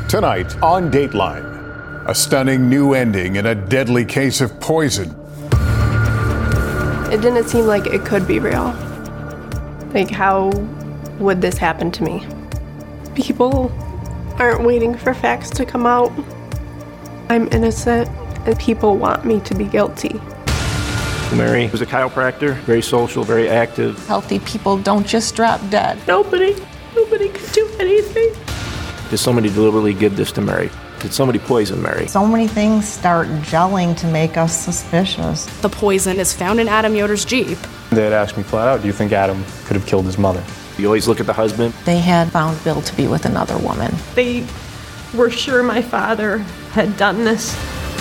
Tonight on Dateline, a stunning new ending in a deadly case of poison. It didn't seem like it could be real. Like, how would this happen to me? People aren't waiting for facts to come out. I'm innocent, and people want me to be guilty. Mary was a chiropractor, very social, very active. Healthy people don't just drop dead. Nobody could do anything. Did somebody deliberately give this to Mary? Did somebody poison Mary? So many things start gelling to make us suspicious. The poison is found in Adam Yoder's Jeep. They had asked me flat out, do you think Adam could have killed his mother? You always look at the husband. They had found Bill to be with another woman. They were sure my father had done this.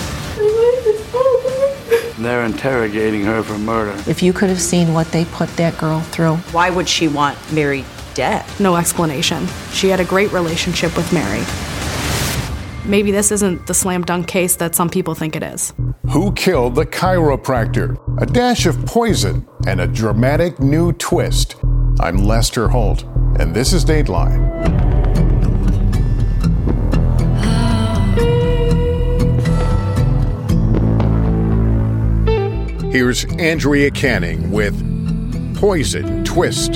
They're interrogating her for murder. If you could have seen what they put that girl through. Why would she want Mary dead? No explanation. She had a great relationship with Mary. Maybe this isn't the slam dunk case that some people think it is. Who killed the chiropractor? A dash of poison and a dramatic new twist. I'm Lester Holt, and this is Dateline. Here's Andrea Canning with Poison Twist.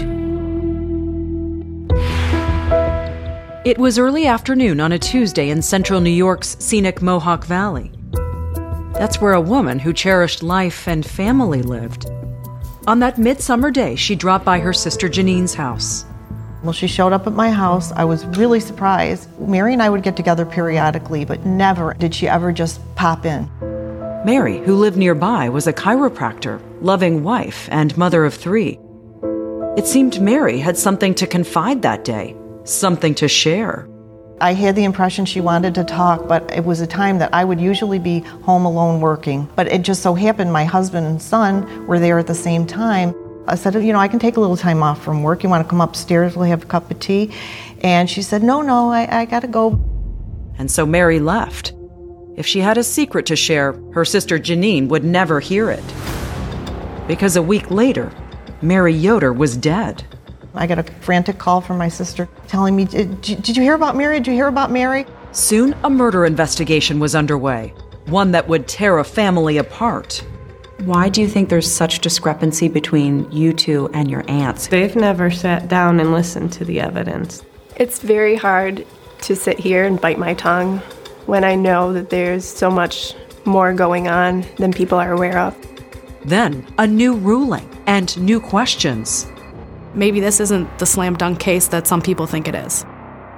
It was early afternoon on a Tuesday in central New York's scenic Mohawk Valley. That's where a woman who cherished life and family lived. On that midsummer day, she dropped by her sister Janine's house. Well, she showed up at my house. I was really surprised. Mary and I would get together periodically, but never did she ever just pop in. Mary, who lived nearby, was a chiropractor, loving wife, and mother of 3. It seemed Mary had something to confide that day, something to share. I had the impression she wanted to talk, but it was a time that I would usually be home alone working. But it just so happened my husband and son were there at the same time. I said, I can take a little time off from work. You want to come upstairs? We'll have a cup of tea. And she said, no, I got to go. And so Mary left. If she had a secret to share, her sister Janine would never hear it. Because a week later, Mary Yoder was dead. I got a frantic call from my sister telling me, did you hear about Mary? Did you hear about Mary? Soon, a murder investigation was underway, one that would tear a family apart. Why do you think there's such discrepancy between you two and your aunts? They've never sat down and listened to the evidence. It's very hard to sit here and bite my tongue when I know that there's so much more going on than people are aware of. Then, a new ruling and new questions. Maybe this isn't the slam dunk case that some people think it is.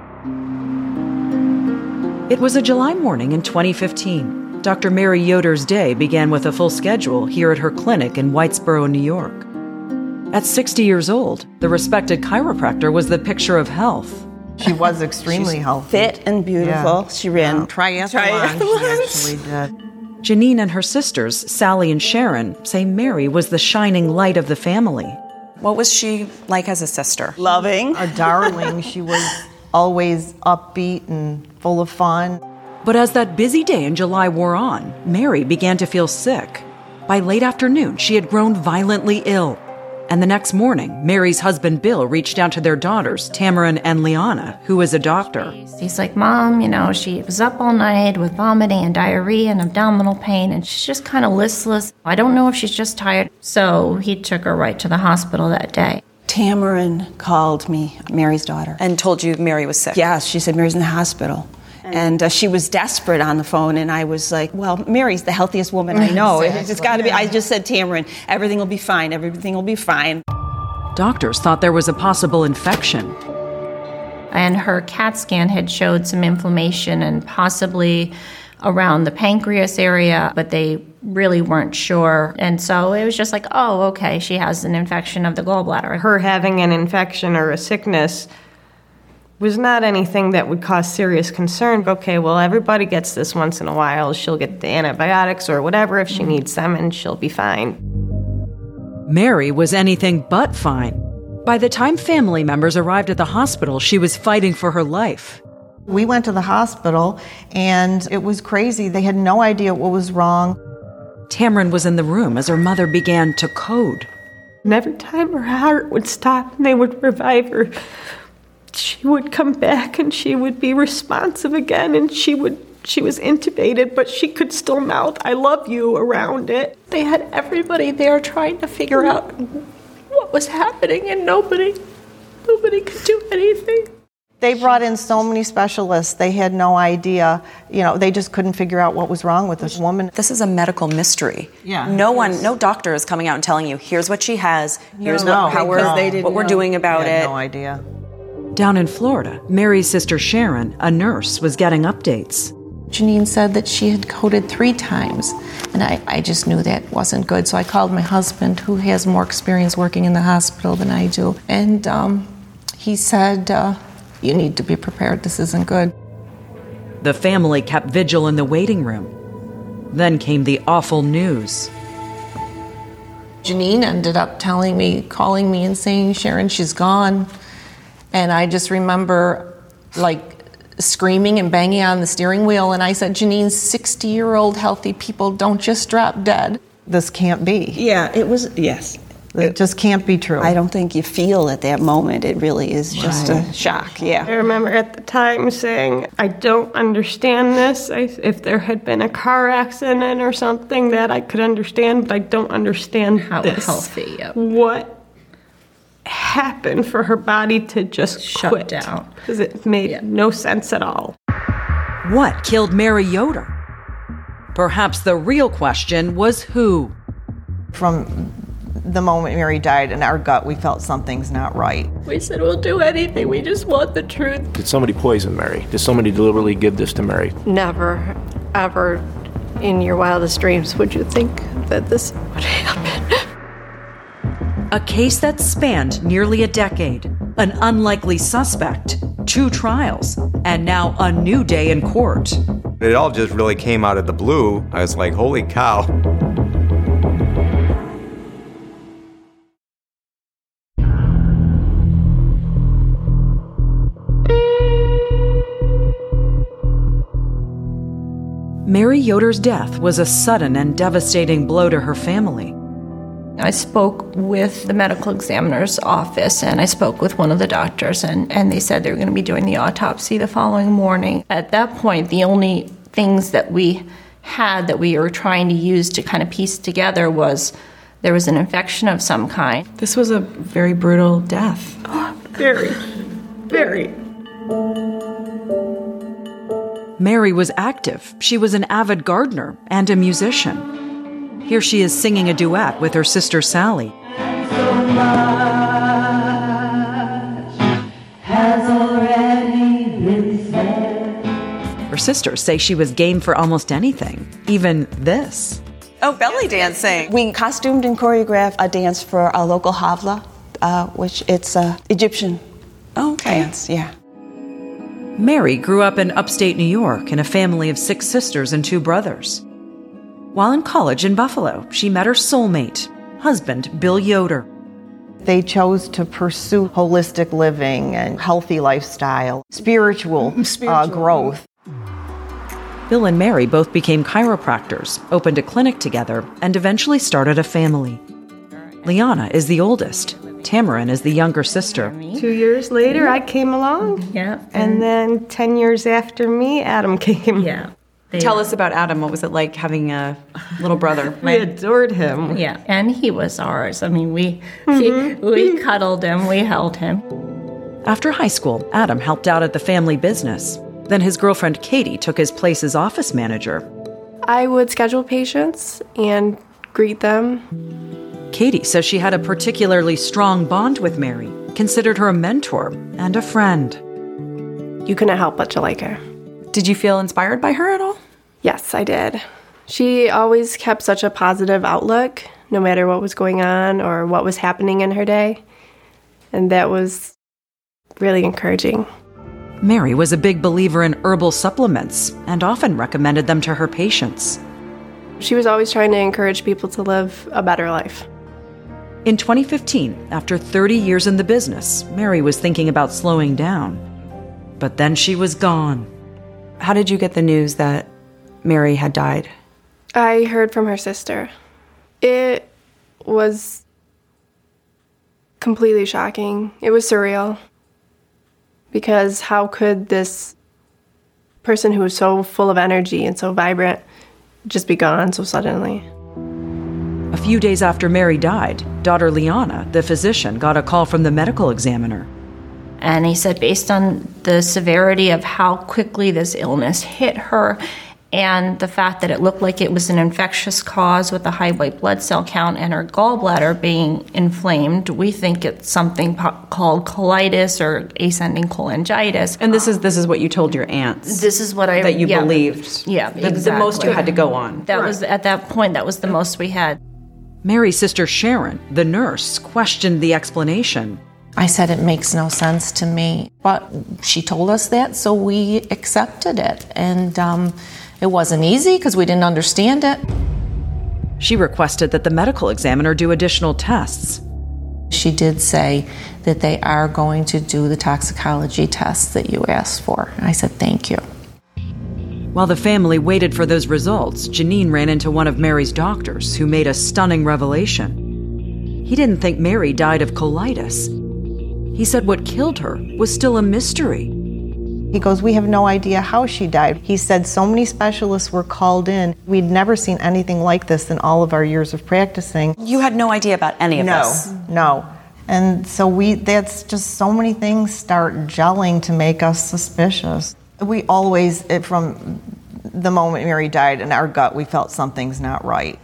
It was a July morning in 2015. Dr. Mary Yoder's day began with a full schedule here at her clinic in Whitesboro, New York. At 60 years old, the respected chiropractor was the picture of health. She was extremely healthy. Fit and beautiful. Yeah. She ran triathlon. She actually did. Janine and her sisters, Sally and Sharon, say Mary was the shining light of the family. What was she like as a sister? Loving. A darling. She was always upbeat and full of fun. But as that busy day in July wore on, Mary began to feel sick. By late afternoon, she had grown violently ill. And the next morning, Mary's husband Bill reached out to their daughters, Tamarin and Liana, who is a doctor. He's like, Mom, she was up all night with vomiting and diarrhea and abdominal pain, and she's just kind of listless. I don't know if she's just tired. So he took her right to the hospital that day. Tamarin called me, Mary's daughter. And told you Mary was sick? Yes, she said Mary's in the hospital. And she was desperate on the phone, and I was like, well, Mary's the healthiest woman I know. Exactly. It's got to be. I just said, Tamarin, everything will be fine. Everything will be fine. Doctors thought there was a possible infection. And her CAT scan had showed some inflammation and possibly around the pancreas area, but they really weren't sure. And so it was just like, oh, okay, she has an infection of the gallbladder. Her having an infection or a sickness was not anything that would cause serious concern. Okay, well, everybody gets this once in a while. She'll get the antibiotics or whatever if she needs them, and she'll be fine. Mary was anything but fine. By the time family members arrived at the hospital, she was fighting for her life. We went to the hospital, and it was crazy. They had no idea what was wrong. Tamarin was in the room as her mother began to code. And every time her heart would stop, they would revive her. she would come back and she would be responsive again, and she was intubated, but she could still mouth "I love you" around it. They had everybody there trying to figure out what was happening, and nobody could do anything. They brought in so many specialists. They had no idea. They just couldn't figure out what was wrong with this woman. This is a medical mystery. Yeah. No doctor is coming out and telling you, here's what she has, here's what we're doing about They had it. no idea. Down in Florida, Mary's sister Sharon, a nurse, was getting updates. Janine said that she had coded 3 times, and I just knew that wasn't good. So I called my husband, who has more experience working in the hospital than I do, and he said, you need to be prepared, this isn't good. The family kept vigil in the waiting room. Then came the awful news. Janine ended up calling me and saying, Sharon, she's gone. And I just remember screaming and banging on the steering wheel, and I said, Janine, 60-year-old healthy people don't just drop dead. This can't be. Yeah, it was, yes. It just can't be true. I don't think you feel at that moment. It really is just a shock, yeah. I remember at the time saying, I don't understand this. If there had been a car accident or something that I could understand, but I don't understand How this. healthy, yep. What happened for her body to just Shut quit down. Because it made no sense at all. What killed Mary Yoder? Perhaps the real question was who? From the moment Mary died, in our gut, we felt something's not right. We said, we'll do anything. We just want the truth. Did somebody poison Mary? Did somebody deliberately give this to Mary? Never, ever in your wildest dreams would you think that this would happen. A case that spanned nearly a decade, an unlikely suspect, 2 trials, and now a new day in court. It all just really came out of the blue. I was like, holy cow. Mary Yoder's death was a sudden and devastating blow to her family. I spoke with the medical examiner's office, and I spoke with one of the doctors, and they said they were going to be doing the autopsy the following morning. At that point, the only things that we had that we were trying to use to kind of piece together was there was an infection of some kind. This was a very brutal death. Very, very. Mary was active. She was an avid gardener and a musician. Here she is singing a duet with her sister Sally. Her sisters say she was game for almost anything, even this. Oh, belly dancing. We costumed and choreographed a dance for our local Havla, which it's Egyptian dance, yeah. Mary grew up in upstate New York in a family of 6 sisters and 2 brothers. While in college in Buffalo, she met her soulmate, husband Bill Yoder. They chose to pursue holistic living and healthy lifestyle, spiritual growth. Bill and Mary both became chiropractors, opened a clinic together, and eventually started a family. Liana is the oldest. Tamarin is the younger sister. 2 years later, I came along. Yeah. And then 10 years after me, Adam came. Yeah. Tell us about Adam. What was it like having a little brother? We adored him. Yeah, and he was ours. I mean, we cuddled him, we held him. After high school, Adam helped out at the family business. Then his girlfriend Katie took his place as office manager. I would schedule patients and greet them. Katie says she had a particularly strong bond with Mary, considered her a mentor and a friend. You couldn't help but to like her. Did you feel inspired by her at all? Yes, I did. She always kept such a positive outlook, no matter what was going on or what was happening in her day. And that was really encouraging. Mary was a big believer in herbal supplements and often recommended them to her patients. She was always trying to encourage people to live a better life. In 2015, after 30 years in the business, Mary was thinking about slowing down. But then she was gone. How did you get the news that Mary had died? I heard from her sister. It was completely shocking. It was surreal. Because how could this person who was so full of energy and so vibrant just be gone so suddenly? A few days after Mary died, daughter Liana, the physician, got a call from the medical examiner. And he said, based on the severity of how quickly this illness hit her and the fact that it looked like it was an infectious cause with a high white blood cell count and her gallbladder being inflamed, we think it's something called colitis or ascending cholangitis. And this is what you told your aunts. This is what that you believed. Yeah, exactly. The most you had to go on. That was at that point. That was the most we had. Mary's sister Sharon, the nurse, questioned the explanation. I said it makes no sense to me, but she told us that, so we accepted it. And it wasn't easy because we didn't understand it. She requested that the medical examiner do additional tests. She did say that they are going to do the toxicology tests that you asked for. I said, thank you. While the family waited for those results, Janine ran into one of Mary's doctors, who made a stunning revelation. He didn't think Mary died of colitis. He said what killed her was still a mystery. He goes, we have no idea how she died. He said so many specialists were called in. We'd never seen anything like this in all of our years of practicing. You had no idea about any of this? No. And so that's just so many things start gelling to make us suspicious. We always, from the moment Mary died, in our gut, we felt something's not right.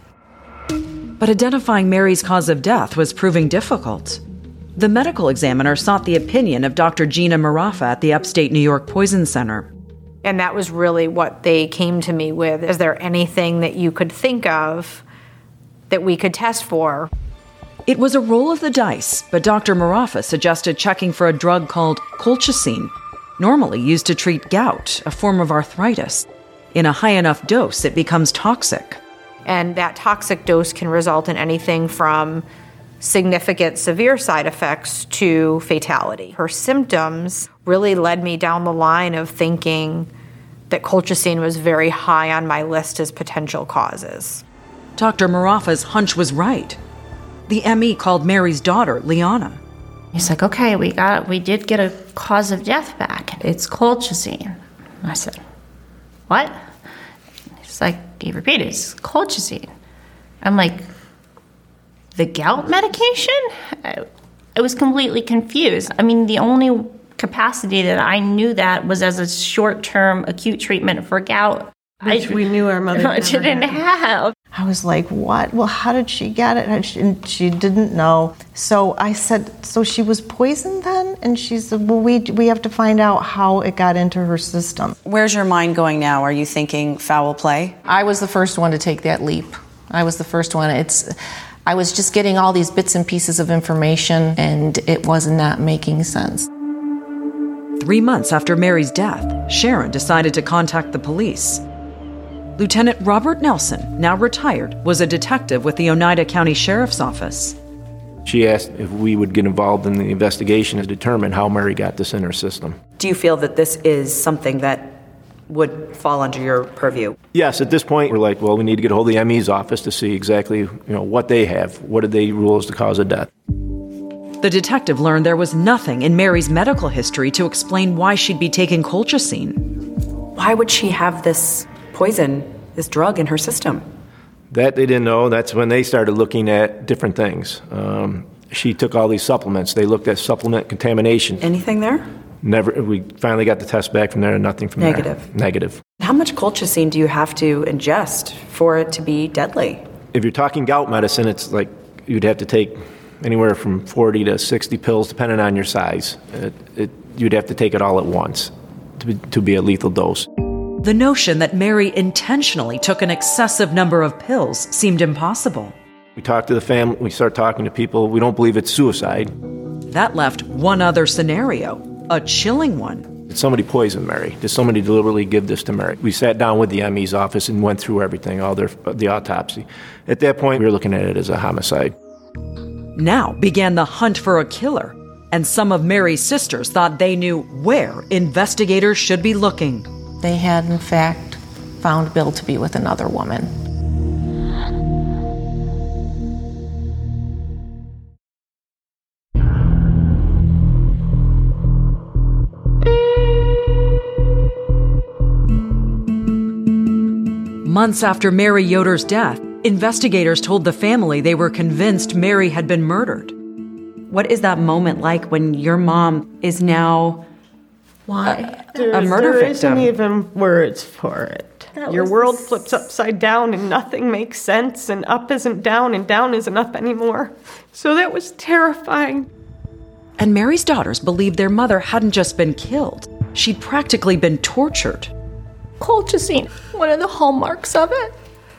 But identifying Mary's cause of death was proving difficult. The medical examiner sought the opinion of Dr. Gina Marafa at the Upstate New York Poison Center. And that was really what they came to me with. Is there anything that you could think of that we could test for? It was a roll of the dice, but Dr. Marafa suggested checking for a drug called colchicine, normally used to treat gout, a form of arthritis. In a high enough dose, it becomes toxic. And that toxic dose can result in anything from significant severe side effects to fatality. Her symptoms really led me down the line of thinking that colchicine was very high on my list as potential causes. Dr. Marafa's hunch was right. The ME called Mary's daughter, Liana. He's like, okay, we did get a cause of death back. It's colchicine. I said, what? He's like, he repeated, it's colchicine. I'm like, the gout medication? I was completely confused. I mean, the only capacity that I knew that was as a short-term acute treatment for gout. Which we knew our mother didn't have. I was like, what? Well, how did she get it? And she didn't know. So I said, so she was poisoned then? And she said, well, we have to find out how it got into her system. Where's your mind going now? Are you thinking foul play? I was the first one to take that leap. I was the first one. I was just getting all these bits and pieces of information, and it was not making sense. 3 months after Mary's death, Sharon decided to contact the police. Lieutenant Robert Nelson, now retired, was a detective with the Oneida County Sheriff's Office. She asked if we would get involved in the investigation to determine how Mary got this in her system. Do you feel that this is something that would fall under your purview? Yes, at this point, we're like, well, we need to get a hold of the ME's office to see exactly, what they have. What did they rule as the cause of death? The detective learned there was nothing in Mary's medical history to explain why she'd be taking colchicine. Why would she have this poison, this drug in her system? That they didn't know. That's when they started looking at different things. She took all these supplements. They looked at supplement contamination. Anything there? Never. We finally got the test back from there, and nothing from Negative. there. Negative. How much colchicine do you have to ingest for it to be deadly? If you're talking gout medicine, it's like you'd have to take anywhere from 40 to 60 pills, depending on your size. You'd have to take it all at once to be a lethal dose. The notion that Mary intentionally took an excessive number of pills seemed impossible. We talked to the family, we started talking to people. We don't believe it's suicide. That left one other scenario, a chilling one. Did somebody poison Mary? Did somebody deliberately give this to Mary? We sat down with the ME's office and went through everything, the autopsy. At that point, we were looking at it as a homicide. Now began the hunt for a killer, and some of Mary's sisters thought they knew where investigators should be looking. They had, in fact, found Bill to be with another woman. Months after Mary Yoder's death, investigators told the family they were convinced Mary had been murdered. What is that moment like when your mom is now a murder there victim? Isn't even words for it. Your world flips upside down and nothing makes sense, and up isn't down and down isn't up anymore. So that was terrifying. And Mary's daughters believed their mother hadn't just been killed. She'd practically been tortured. Colchicine, one of the hallmarks of it,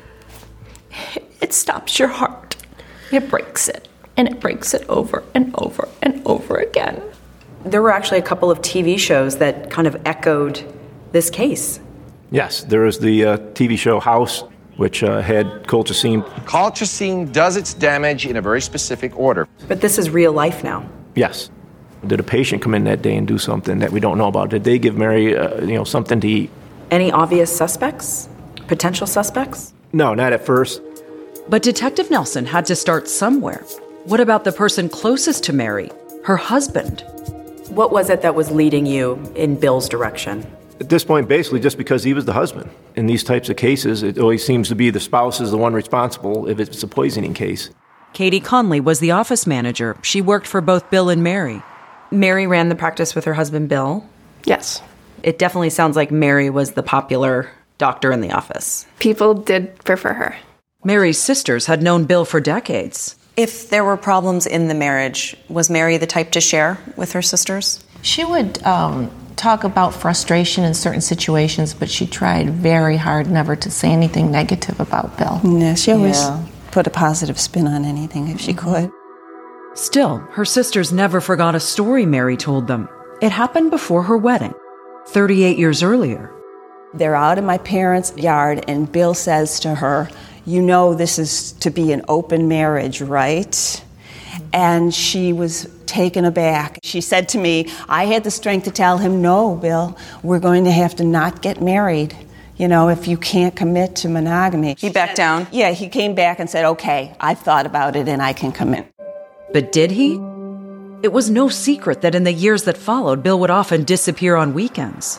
it stops your heart. It breaks it, and it breaks it over and over and over again. There were actually a couple of TV shows that kind of echoed this case. Yes, there was the TV show House, which had colchicine. Colchicine does its damage in a very specific order. But this is real life now. Yes. Did a patient come in that day and do something that we don't know about? Did they give Mary, something to eat? Any obvious suspects? Potential suspects? No, not at first. But Detective Nelson had to start somewhere. What about the person closest to Mary, her husband? What was it that was leading you in Bill's direction? At this point, basically, just because he was the husband. In these types of cases, it always seems to be the spouse is the one responsible if it's a poisoning case. Katie Conley was the office manager. She worked for both Bill and Mary. Mary ran the practice with her husband, Bill? Yes. It definitely sounds like Mary was the popular doctor in the office. People did prefer her. Mary's sisters had known Bill for decades. If there were problems in the marriage, was Mary the type to share with her sisters? She would talk about frustration in certain situations, but she tried very hard never to say anything negative about Bill. Yeah, she always put a positive spin on anything if she could. Still, her sisters never forgot a story Mary told them. It happened before her wedding, 38 years earlier. They're out in my parents' yard, and Bill says to her, "You know this is to be an open marriage, right?" And she was taken aback. She said to me, "I had the strength to tell him, no, Bill, we're going to have to not get married, if you can't commit to monogamy." He backed down? Yeah, he came back and said, "Okay, I've thought about it and I can commit." But did he? It was no secret that in the years that followed, Bill would often disappear on weekends.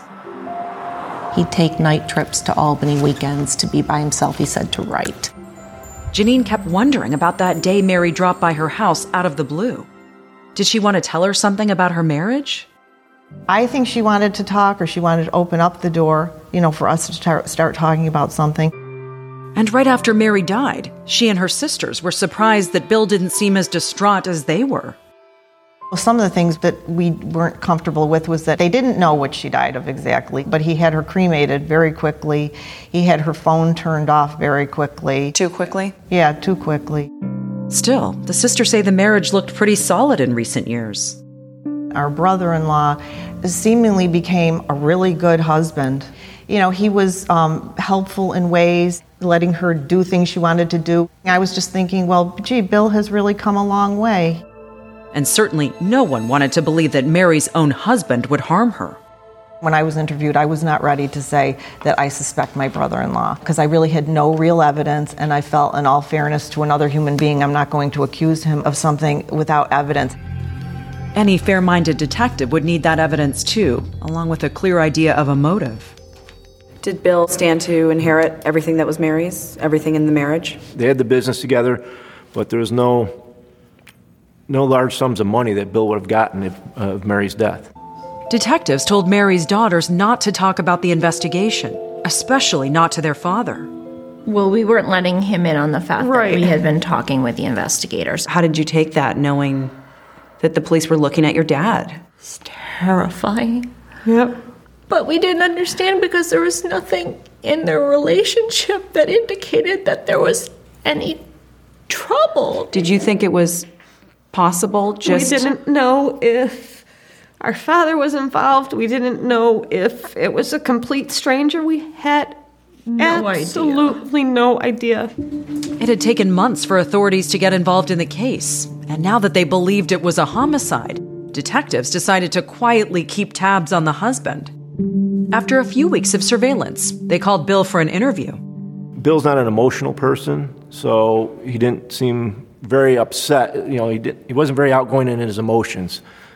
He'd take night trips to Albany weekends to be by himself, he said, to write. Janine kept wondering about that day Mary dropped by her house out of the blue. Did she want to tell her something about her marriage? I think she wanted to talk, or she wanted to open up the door, for us to start talking about something. And right after Mary died, she and her sisters were surprised that Bill didn't seem as distraught as they were. Well, some of the things that we weren't comfortable with was that they didn't know what she died of exactly, but he had her cremated very quickly. He had her phone turned off very quickly. Too quickly? Yeah, too quickly. Still, the sisters say the marriage looked pretty solid in recent years. Our brother-in-law seemingly became a really good husband. He was helpful in ways, letting her do things she wanted to do. I was just thinking, well, gee, Bill has really come a long way. And certainly no one wanted to believe that Mary's own husband would harm her. When I was interviewed, I was not ready to say that I suspect my brother-in-law, because I really had no real evidence, and I felt, in all fairness to another human being, I'm not going to accuse him of something without evidence. Any fair-minded detective would need that evidence too, along with a clear idea of a motive. Did Bill stand to inherit everything that was Mary's, everything in the marriage? They had the business together, but there was no large sums of money that Bill would have gotten of Mary's death. Detectives told Mary's daughters not to talk about the investigation, especially not to their father. Well, we weren't letting him in on the fact that we had been talking with the investigators. How did you take that, knowing that the police were looking at your dad? It's terrifying. Yep. But we didn't understand because there was nothing in their relationship that indicated that there was any trouble. Did you think it was possible? We didn't know if our father was involved. We didn't know if it was a complete stranger. We had absolutely no idea. It had taken months for authorities to get involved in the case. And now that they believed it was a homicide, detectives decided to quietly keep tabs on the husband. After a few weeks of surveillance, they called Bill for an interview. Bill's not an emotional person, so he didn't seem very upset. He wasn't very outgoing in his emotions.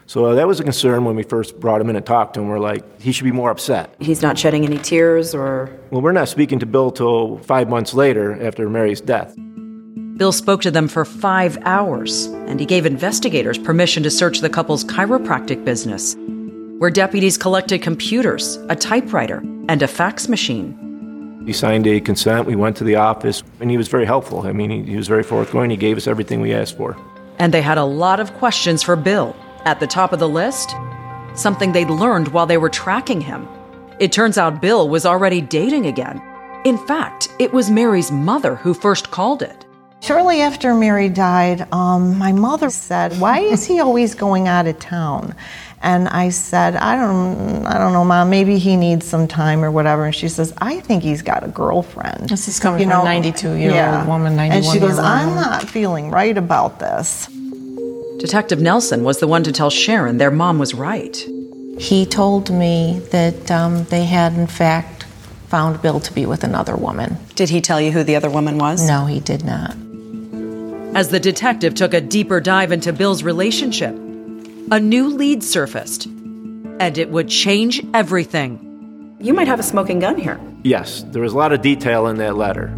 So that was a concern when we first brought him in and talked to him. We're like, he should be more upset. He's not shedding any tears or... Well, we're not speaking to Bill till 5 months later after Mary's death. Bill spoke to them for 5 hours, and he gave investigators permission to search the couple's chiropractic business, where deputies collected computers, a typewriter, and a fax machine. He signed a consent. We went to the office, and he was very helpful. I mean, he was very forthgoing. He gave us everything we asked for. And they had a lot of questions for Bill. At the top of the list, something they'd learned while they were tracking him. It turns out Bill was already dating again. In fact, it was Mary's mother who first called it. Shortly after Mary died, my mother said, "Why is he always going out of town?" And I said, I don't know, Mom, maybe he needs some time or whatever. And she says, "I think he's got a girlfriend." This is coming from a 92-year-old woman, 91-year-old And she goes, "I'm woman. not feeling right about this." Detective Nelson was the one to tell Sharon their mom was right. He told me that they had, in fact, found Bill to be with another woman. Did he tell you who the other woman was? No, he did not. As the detective took a deeper dive into Bill's relationship, a new lead surfaced, and it would change everything. You might have a smoking gun here. Yes, there was a lot of detail in that letter.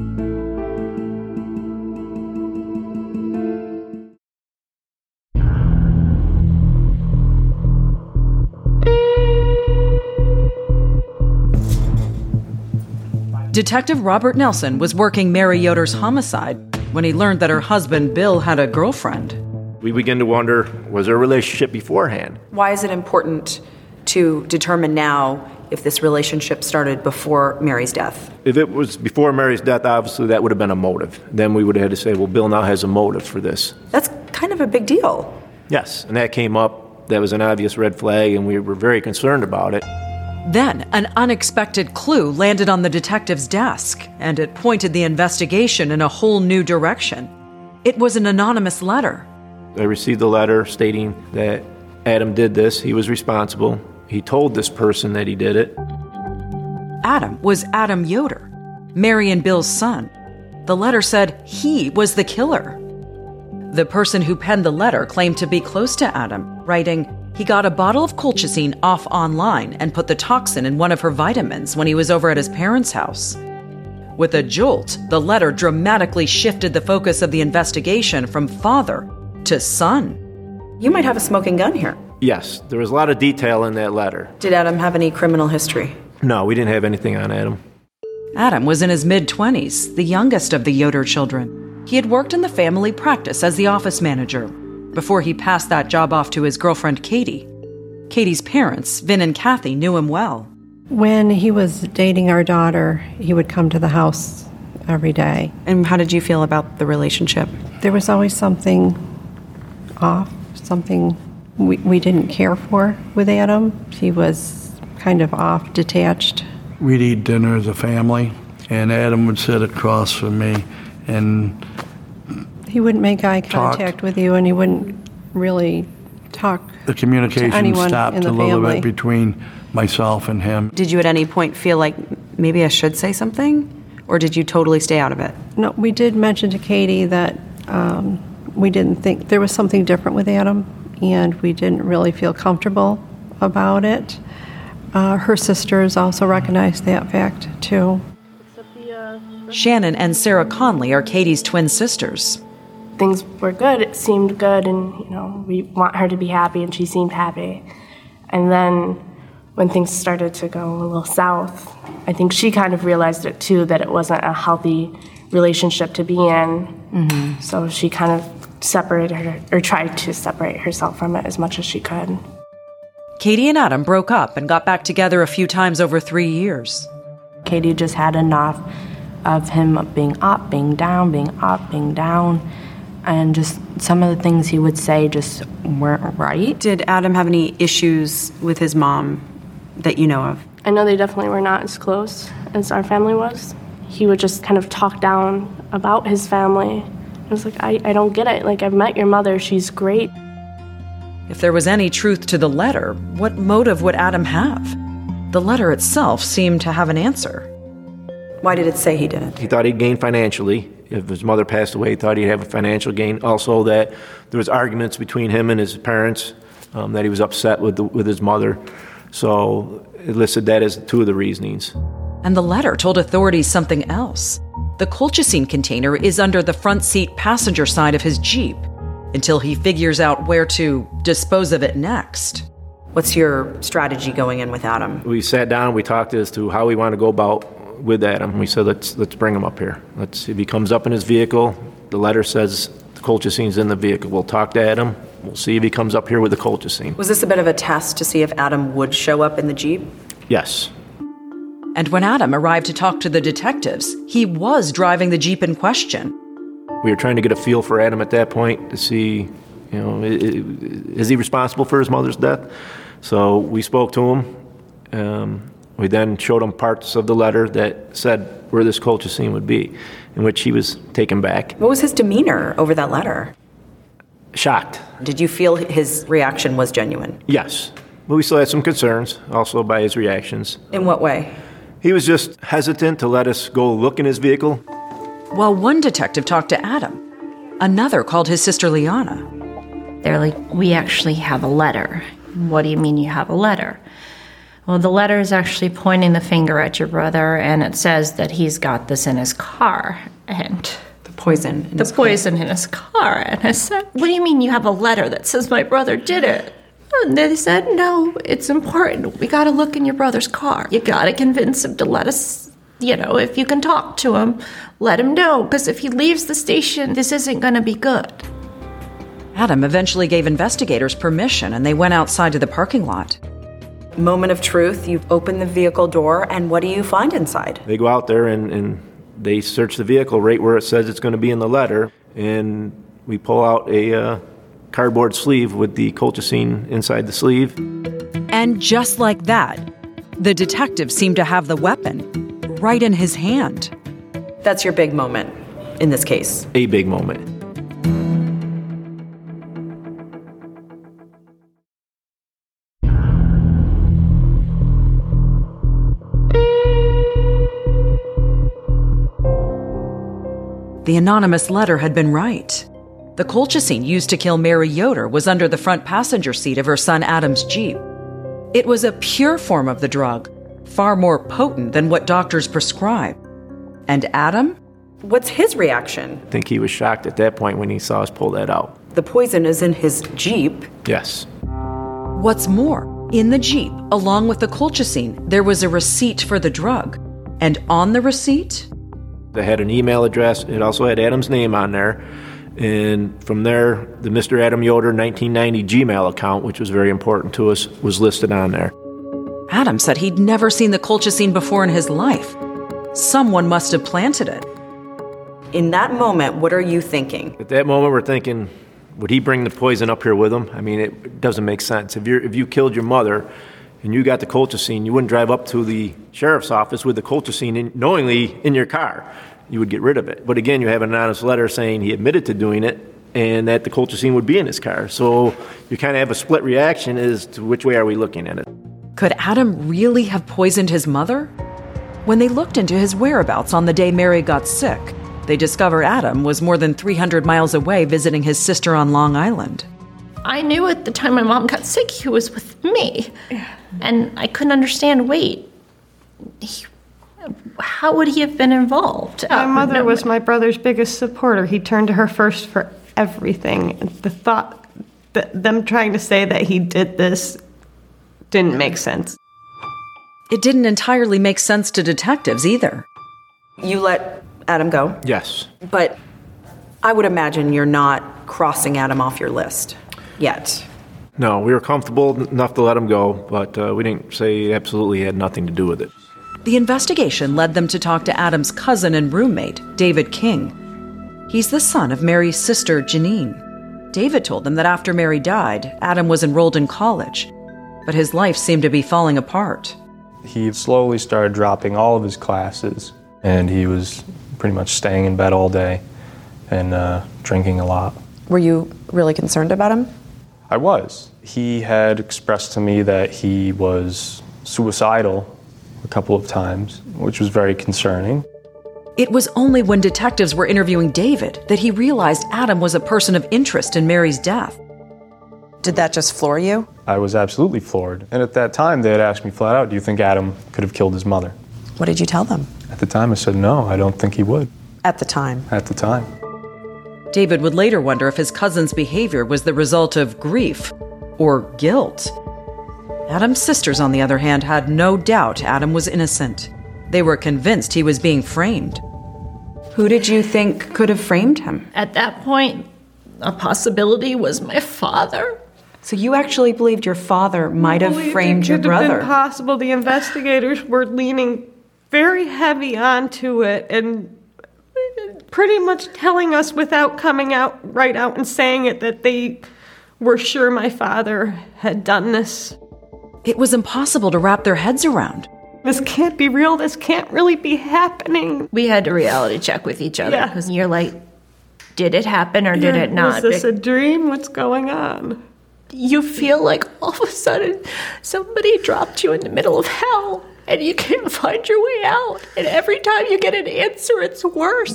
Detective Robert Nelson was working Mary Yoder's homicide when he learned that her husband, Bill, had a girlfriend. We begin to wonder, was there a relationship beforehand? Why is it important to determine now if this relationship started before Mary's death? If it was before Mary's death, obviously that would have been a motive. Then we would have had to say, well, Bill now has a motive for this. That's kind of a big deal. Yes, and that came up. That was an obvious red flag, and we were very concerned about it. Then, an unexpected clue landed on the detective's desk, and it pointed the investigation in a whole new direction. It was an anonymous letter. I received a letter stating that Adam did this. He was responsible. He told this person that he did it. Adam was Adam Yoder, Mary and Bill's son. The letter said he was the killer. The person who penned the letter claimed to be close to Adam, writing, he got a bottle of colchicine off online and put the toxin in one of her vitamins when he was over at his parents' house. With a jolt, the letter dramatically shifted the focus of the investigation from father to son. You might have a smoking gun here. Yes, there was a lot of detail in that letter. Did Adam have any criminal history? No, we didn't have anything on Adam. Adam was in his mid-20s, the youngest of the Yoder children. He had worked in the family practice as the office manager before he passed that job off to his girlfriend, Katie. Katie's parents, Vin and Kathy, knew him well. When he was dating our daughter, he would come to the house every day. And how did you feel about the relationship? There was always something off, something we didn't care for with Adam. He was kind of off, detached. We'd eat dinner as a family, and Adam would sit across from me, and he wouldn't make eye contact with you, and he wouldn't really talk. The communication stopped a little family. bit between myself and him. Did you at any point feel like maybe I should say something? Or did you totally stay out of it? No, we did mention to Katie that we didn't think there was something different with Adam, and we didn't really feel comfortable about it. Her sisters also recognized that fact, too. Shannon and Sarah Conley are Katie's twin sisters. Things were good, it seemed good, and we want her to be happy, and she seemed happy. And then when things started to go a little south, I think she kind of realized it too, that it wasn't a healthy relationship to be in. Mm-hmm. So she kind of separated her, or tried to separate herself from it as much as she could. Katie and Adam broke up and got back together a few times over 3 years. Katie just had enough of him being up, being down, being up, being down. And just some of the things he would say just weren't right. Did Adam have any issues with his mom that you know of? I know they definitely were not as close as our family was. He would just kind of talk down about his family. I was like, I don't get it. Like, I've met your mother. She's great. If there was any truth to the letter, what motive would Adam have? The letter itself seemed to have an answer. Why did it say he did it? He thought he'd gain financially. If his mother passed away, he thought he'd have a financial gain. Also that there was arguments between him and his parents that he was upset with his mother. So it listed that as two of the reasonings. And the letter told authorities something else. The colchicine container is under the front seat passenger side of his Jeep until he figures out where to dispose of it next. What's your strategy going in with Adam? We sat down, we talked as to how we want to go about with Adam. We said, let's bring him up here. If he comes up in his vehicle, the letter says the colchicine's in the vehicle. We'll talk to Adam. We'll see if he comes up here with the colchicine. Was this a bit of a test to see if Adam would show up in the Jeep? Yes. And when Adam arrived to talk to the detectives, he was driving the Jeep in question. We were trying to get a feel for Adam at that point to see, is he responsible for his mother's death? So we spoke to him. We then showed him parts of the letter that said where this colchicine would be, in which he was taken back. What was his demeanor over that letter? Shocked. Did you feel his reaction was genuine? Yes. But we still had some concerns, also by his reactions. In what way? He was just hesitant to let us go look in his vehicle. While one detective talked to Adam, another called his sister Liana. They're like, we actually have a letter. What do you mean you have a letter? Well, the letter is actually pointing the finger at your brother, and it says that he's got this in his car. And the poison in his car. And I said, what do you mean you have a letter that says my brother did it? And they said, no, it's important. We got to look in your brother's car. You got to convince him to let us, if you can talk to him, let him know. Because if he leaves the station, this isn't going to be good. Adam eventually gave investigators permission, and they went outside to the parking lot. Moment of truth, you open the vehicle door, and what do you find inside? They go out there and they search the vehicle right where it says it's going to be in the letter, and we pull out a cardboard sleeve with the colchicine inside the sleeve. And just like that, the detective seemed to have the weapon right in his hand. That's your big moment in this case. A big moment. The anonymous letter had been right. The colchicine used to kill Mary Yoder was under the front passenger seat of her son Adam's Jeep. It was a pure form of the drug, far more potent than what doctors prescribe. And Adam? What's his reaction? I think he was shocked at that point when he saw us pull that out. The poison is in his Jeep. Yes. What's more, in the Jeep, along with the colchicine, there was a receipt for the drug. And on the receipt? They had an email address. It also had Adam's name on there. And from there, the Mr. Adam Yoder 1990 Gmail account, which was very important to us, was listed on there. Adam said he'd never seen the colchicine before in his life. Someone must have planted it. In that moment, what are you thinking? At that moment, we're thinking, would he bring the poison up here with him? I mean, it doesn't make sense. If you killed your mother and you got the colchicine, you wouldn't drive up to the sheriff's office with the colchicine knowingly in your car. You would get rid of it. But again, you have an anonymous letter saying he admitted to doing it and that the colchicine would be in his car. So you kind of have a split reaction as to which way are we looking at it. Could Adam really have poisoned his mother? When they looked into his whereabouts on the day Mary got sick, they discovered Adam was more than 300 miles away visiting his sister on Long Island. I knew at the time my mom got sick, he was with me. And I couldn't understand, how would he have been involved? My mother was my brother's biggest supporter. He turned to her first for everything. The thought that them trying to say that he did this didn't make sense. It didn't entirely make sense to detectives either. You let Adam go? Yes. But I would imagine you're not crossing Adam off your list yet. No, we were comfortable enough to let him go, but we didn't say absolutely he had nothing to do with it. The investigation led them to talk to Adam's cousin and roommate, David King. He's the son of Mary's sister, Janine. David told them that after Mary died, Adam was enrolled in college, but his life seemed to be falling apart. He slowly started dropping all of his classes, and he was pretty much staying in bed all day and drinking a lot. Were you really concerned about him? I was. He had expressed to me that he was suicidal a couple of times, which was very concerning. It was only when detectives were interviewing David that he realized Adam was a person of interest in Mary's death. Did that just floor you? I was absolutely floored. And at that time, they had asked me flat out, do you think Adam could have killed his mother? What did you tell them? At the time, I said, no, I don't think he would. At the time? At the time. David would later wonder if his cousin's behavior was the result of grief or guilt. Adam's sisters, on the other hand, had no doubt Adam was innocent. They were convinced he was being framed. Who did you think could have framed him? At that point, a possibility was my father. So you actually believed your father might have framed your brother? It could have been possible. The investigators were leaning very heavy onto it and pretty much telling us without coming out right out and saying it that they were sure my father had done this. It was impossible to wrap their heads around. This can't be real. This can't really be happening. We had to reality check with each other because you're like, did it happen or did it not? Was this a dream? What's going on? You feel like all of a sudden somebody dropped you in the middle of hell and you can't find your way out. And every time you get an answer, it's worse.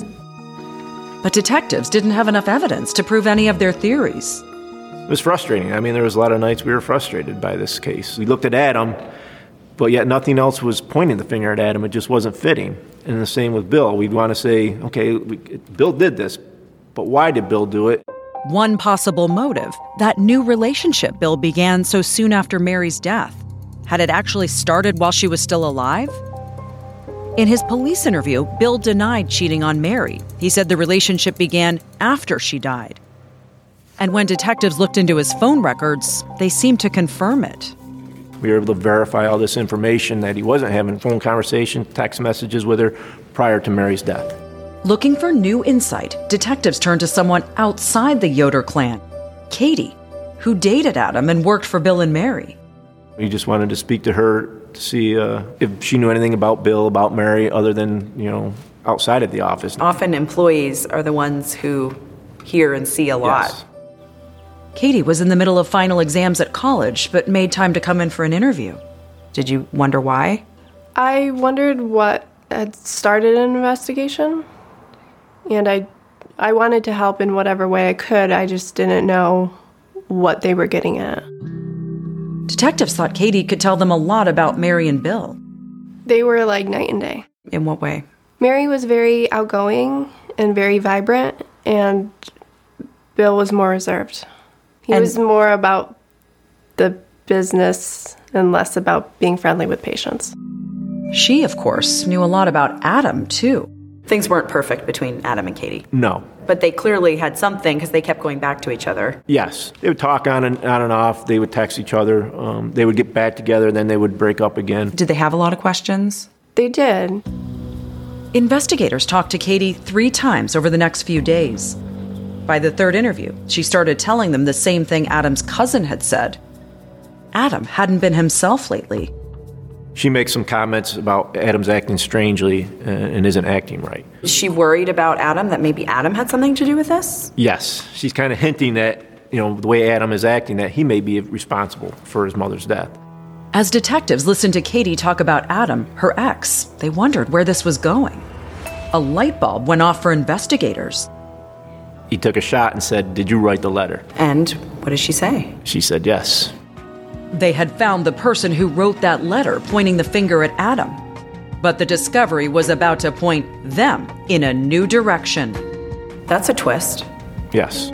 But detectives didn't have enough evidence to prove any of their theories. It was frustrating. I mean, there was a lot of nights we were frustrated by this case. We looked at Adam, but yet nothing else was pointing the finger at Adam. It just wasn't fitting. And the same with Bill. We'd want to say, okay, Bill did this, but why did Bill do it? One possible motive, that new relationship Bill began so soon after Mary's death. Had it actually started while she was still alive? In his police interview, Bill denied cheating on Mary. He said the relationship began after she died. And when detectives looked into his phone records, they seemed to confirm it. We were able to verify all this information that he wasn't having phone conversations, text messages with her prior to Mary's death. Looking for new insight, detectives turned to someone outside the Yoder clan, Katie, who dated Adam and worked for Bill and Mary. We just wanted to speak to her to see if she knew anything about Bill, about Mary, other than, outside of the office. Often employees are the ones who hear and see a lot. Yes. Katie was in the middle of final exams at college, but made time to come in for an interview. Did you wonder why? I wondered what had started an investigation, and I wanted to help in whatever way I could. I just didn't know what they were getting at. Detectives thought Katie could tell them a lot about Mary and Bill. They were like night and day. In what way? Mary was very outgoing and very vibrant, and Bill was more reserved. He was more about the business and less about being friendly with patients. She, of course, knew a lot about Adam, too. Things weren't perfect between Adam and Katie. No. But they clearly had something because they kept going back to each other. Yes. They would talk on and off. They would text each other. They would get back together, then they would break up again. Did they have a lot of questions? They did. Investigators talked to Katie 3 times over the next few days. By the 3rd interview, she started telling them the same thing Adam's cousin had said. Adam hadn't been himself lately. She makes some comments about Adam's acting strangely and isn't acting right. Is she worried about Adam, that maybe Adam had something to do with this? Yes. She's kind of hinting that, the way Adam is acting, that he may be responsible for his mother's death. As detectives listened to Katie talk about Adam, her ex, they wondered where this was going. A light bulb went off for investigators. He took a shot and said, "Did you write the letter?" And what did she say? She said yes. They had found the person who wrote that letter, pointing the finger at Adam. But the discovery was about to point them in a new direction. That's a twist. Yes.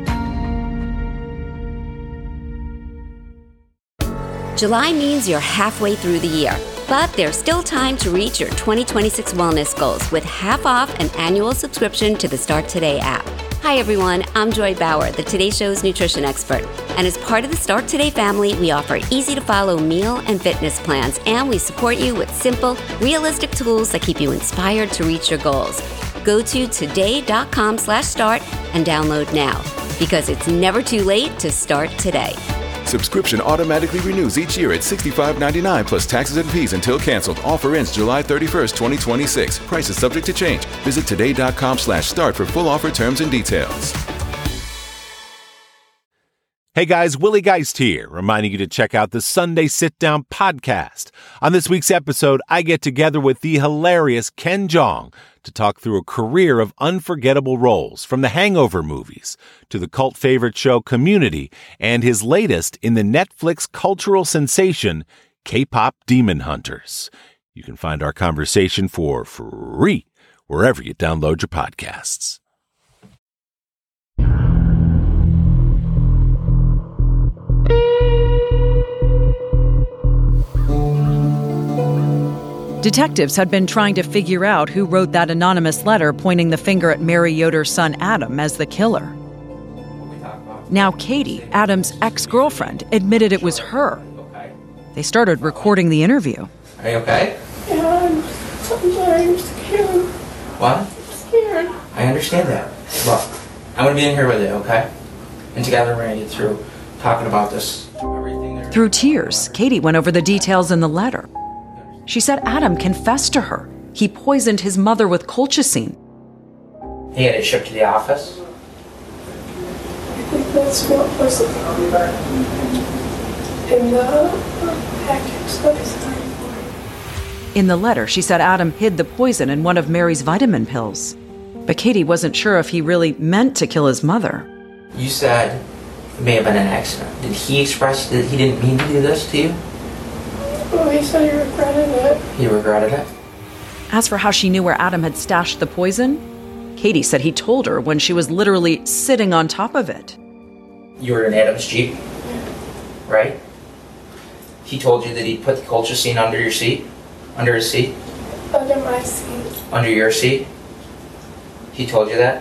July means you're halfway through the year, but there's still time to reach your 2026 wellness goals with half off an annual subscription to the Start Today app. Hi everyone, I'm Joy Bauer, the Today Show's nutrition expert. And as part of the Start Today family, we offer easy-to-follow meal and fitness plans, and we support you with simple, realistic tools that keep you inspired to reach your goals. Go to today.com/start and download now, because it's never too late to start today. Subscription automatically renews each year at $65.99 plus taxes and fees until canceled. Offer ends July 31st, 2026. Price is subject to change. Visit today.com/start for full offer terms and details. Hey guys, Willie Geist here, reminding you to check out the Sunday Sit Down podcast. On this week's episode, I get together with the hilarious Ken Jeong to talk through a career of unforgettable roles, from the Hangover movies to the cult favorite show Community and his latest in the Netflix cultural sensation, K-Pop Demon Hunters. You can find our conversation for free wherever you download your podcasts. Detectives had been trying to figure out who wrote that anonymous letter pointing the finger at Mary Yoder's son Adam as the killer. Now Katie, Adam's ex-girlfriend, admitted it was her. They started recording the interview. Are you okay? Yeah, I'm scared. What? I'm scared. I understand that. Look, I'm going to be in here with you, okay? And together we're going to get through talking about this. Through tears, Katie went over the details in the letter. She said Adam confessed to her. He poisoned his mother with colchicine. He had it shipped to the office? I think that's what was in the package that I signed. In the letter, she said Adam hid the poison in one of Mary's vitamin pills. But Katie wasn't sure if he really meant to kill his mother. You said it may have been an accident. Did he express that he didn't mean to do this to you? Well, he said he regretted it. He regretted it? As for how she knew where Adam had stashed the poison, Katie said he told her when she was literally sitting on top of it. You were in Adam's Jeep? Right? He told you that he put the colchicine under your seat? Under his seat? Under my seat. Under your seat? He told you that?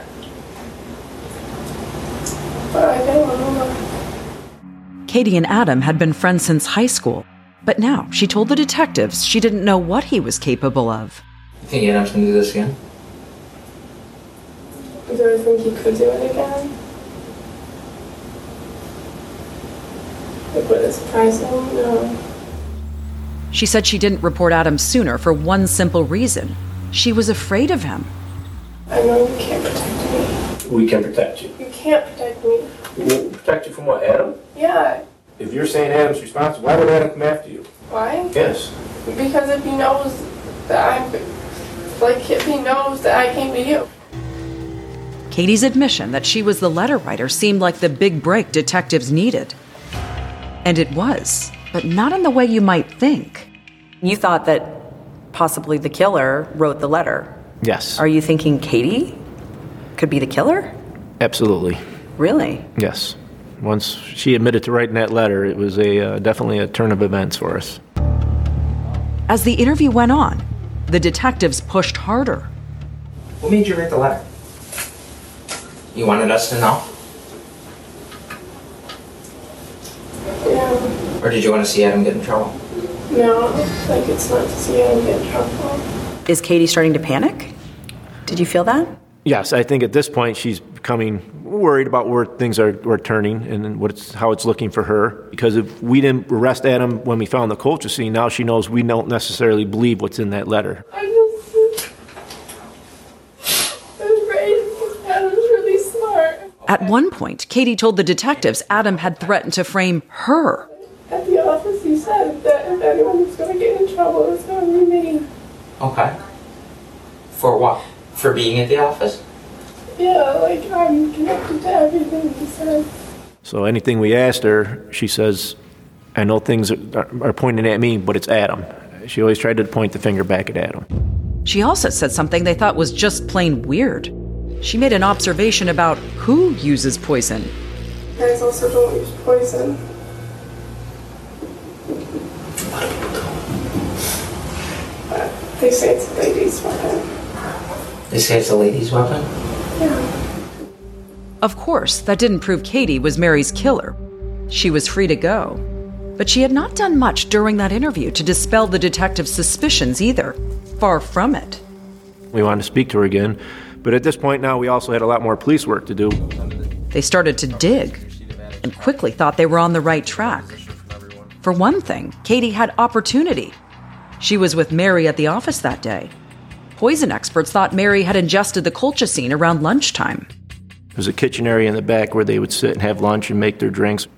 But I didn't want to look. Katie and Adam had been friends since high school. But now, she told the detectives she didn't know what he was capable of. You think Adam's going to do this again? Do I think he could do it again? Like, would it surprise him? No. She said she didn't report Adam sooner for one simple reason. She was afraid of him. I know you can't protect me. We can protect you. You can't protect me. We'll protect you from what, Adam? Yeah. If you're saying Adam's responsible, why would Adam come after you? Why? Yes. Because if he knows that if he knows that I came to you. Katie's admission that she was the letter writer seemed like the big break detectives needed. And it was, but not in the way you might think. You thought that possibly the killer wrote the letter. Yes. Are you thinking Katie could be the killer? Absolutely. Really? Yes. Once she admitted to writing that letter, it was definitely a turn of events for us. As the interview went on, the detectives pushed harder. What made you write the letter? You wanted us to know? Yeah. Or did you want to see Adam get in trouble? No, like it's not to see him get in trouble. Is Katie starting to panic? Did you feel that? Yes, I think at this point she's becoming worried about where things are turning and how it's looking for her. Because if we didn't arrest Adam when we found the colchicine, now she knows we don't necessarily believe what's in that letter. I'm afraid Adam's really smart. At one point, Katie told the detectives Adam had threatened to frame her. At the office, he said that if anyone was going to get in trouble, it was going to be me. Okay. For what? For being at the office? Yeah, like I'm connected to everything he said. So anything we asked her, she says, I know things are pointing at me, but it's Adam. She always tried to point the finger back at Adam. She also said something they thought was just plain weird. She made an observation about who uses poison. Guys also don't use poison. But they say it's a lady's weapon. They say it's a lady's weapon? Yeah. Of course, that didn't prove Katie was Mary's killer. She was free to go. But she had not done much during that interview to dispel the detective's suspicions either. Far from it. We wanted to speak to her again, but at this point now we also had a lot more police work to do. They started to dig and quickly thought they were on the right track. For one thing, Katie had opportunity. She was with Mary at the office that day. Poison experts thought Mary had ingested the colchicine around lunchtime. There's a kitchen area in the back where they would sit and have lunch and make their drinks.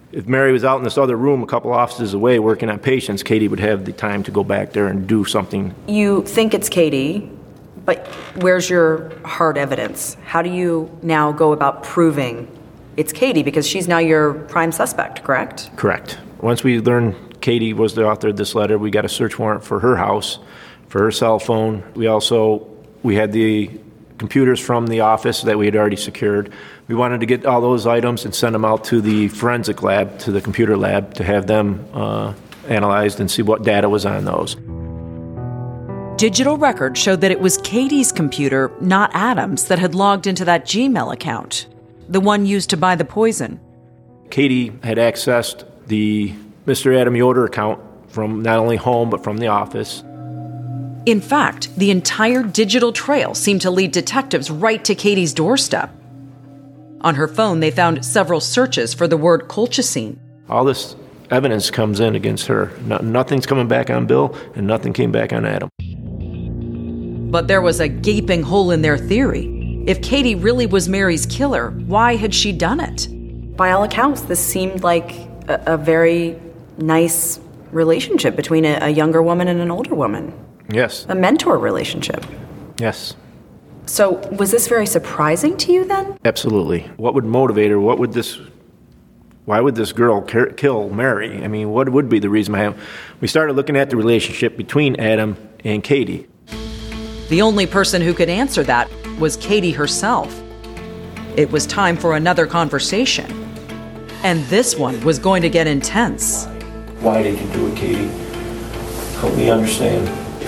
If Mary was out in this other room a couple offices away working on patients, Katie would have the time to go back there and do something. You think it's Katie, but where's your hard evidence? How do you now go about proving it's Katie? Because she's now your prime suspect, correct? Correct. Once we learned Katie was the author of this letter, we got a search warrant for her house, for her cell phone. We had the computers from the office that we had already secured. We wanted to get all those items and send them out to the forensic lab, to the computer lab, to have them analyzed and see what data was on those. Digital records showed that it was Katie's computer, not Adam's, that had logged into that Gmail account, the one used to buy the poison. Katie had accessed the Mr. Adam Yoder account from not only home but from the office. In fact, the entire digital trail seemed to lead detectives right to Katie's doorstep. On her phone, they found several searches for the word colchicine. All this evidence comes in against her. Nothing's coming back on Bill, and nothing came back on Adam. But there was a gaping hole in their theory. If Katie really was Mary's killer, why had she done it? By all accounts, this seemed like a very nice relationship between a younger woman and an older woman. Yes. A mentor relationship. Yes. So was this very surprising to you then? Absolutely. What would motivate her? Why would this girl kill Mary? I mean, what would be the reason? We started looking at the relationship between Adam and Katie. The only person who could answer that was Katie herself. It was time for another conversation. And this one was going to get intense. Why did you do it, Katie? Help me understand.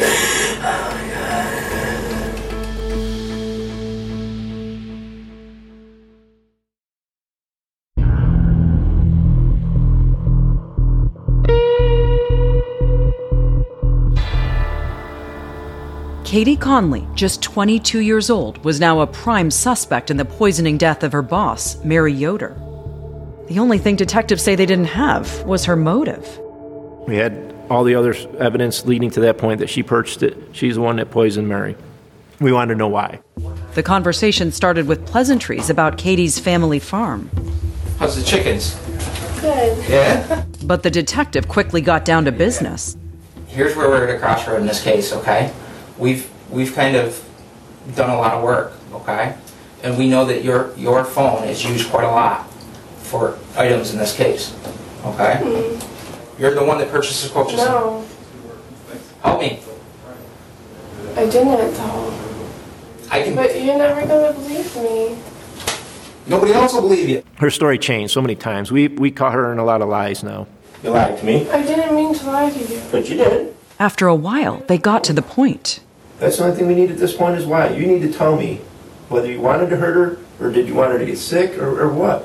Katie Conley, just 22 years old, was now a prime suspect in the poisoning death of her boss, Mary Yoder. The only thing detectives say they didn't have was her motive. We had all the other evidence leading to that point that she purchased it. She's the one that poisoned Mary. We wanted to know why. The conversation started with pleasantries about Katie's family farm. How's the chickens? Good. Yeah? But the detective quickly got down to business. Here's where we're at a crossroad in this case, okay? We've kind of done a lot of work, okay? And we know that your phone is used quite a lot for items in this case, okay? Mm-hmm. You're the one that purchased the colchicine. No. Help me. I didn't, though. But you're never gonna believe me. Nobody else will believe you. Her story changed so many times. We caught her in a lot of lies now. You lied to me. I didn't mean to lie to you. But you did. After a while, they got to the point. That's the only thing we need at this point is why. You need to tell me whether you wanted to hurt her, or did you want her to get sick, or what?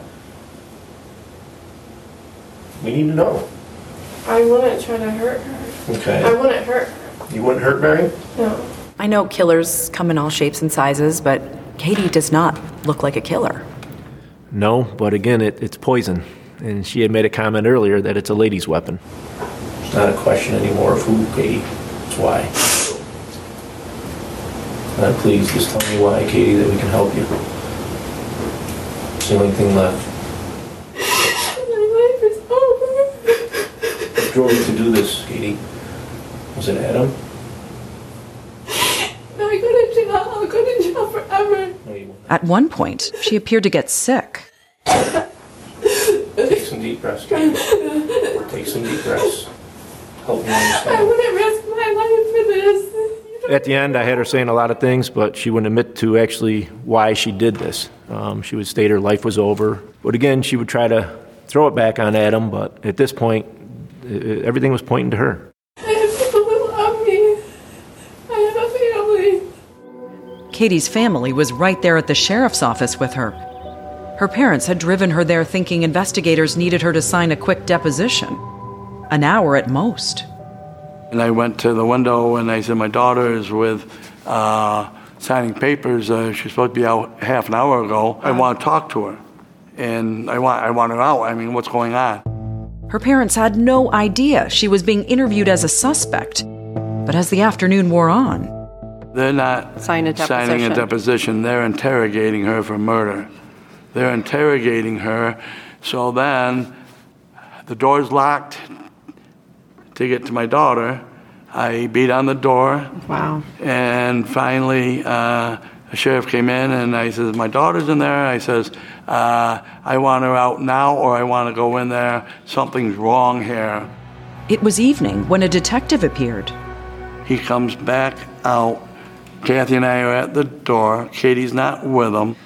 We need to know. I wouldn't try to hurt her. Okay. I wouldn't hurt her. You wouldn't hurt Mary? No. I know killers come in all shapes and sizes, but Katie does not look like a killer. No, but again, it's poison. And she had made a comment earlier that it's a lady's weapon. It's not a question anymore of who, Katie. It's why. Please, just tell me why, Katie, that we can help you. It's the only thing left. My life is over. What drove you to do this, Katie? Was it Adam? No, I'll go to jail forever. At one point, she appeared to get sick. Take some deep breaths, Katie. Take some deep breaths. Help me understand. I wouldn't risk my life for this. At the end, I had her saying a lot of things, but she wouldn't admit to actually why she did this. She would state her life was over. But again, she would try to throw it back on Adam, but at this point, everything was pointing to her. I have people who love me. I have a family. Katie's family was right there at the sheriff's office with her. Her parents had driven her there thinking investigators needed her to sign a quick deposition. An hour at most. And I went to the window and I said, my daughter is with signing papers. She's supposed to be out half an hour ago. I want to talk to her. And I want her out. I mean, what's going on? Her parents had no idea she was being interviewed as a suspect. But as the afternoon wore on... They're not signing a deposition. They're interrogating her for murder. They're interrogating her. So then The door's locked. To get to my daughter, I beat on the door. Wow. And finally, a sheriff came in, and I says, my daughter's in there. I says, I want her out now, or I want to go in there. Something's wrong here. It was evening when a detective appeared. He comes back out. Kathy and I are at the door. Katie's not with him.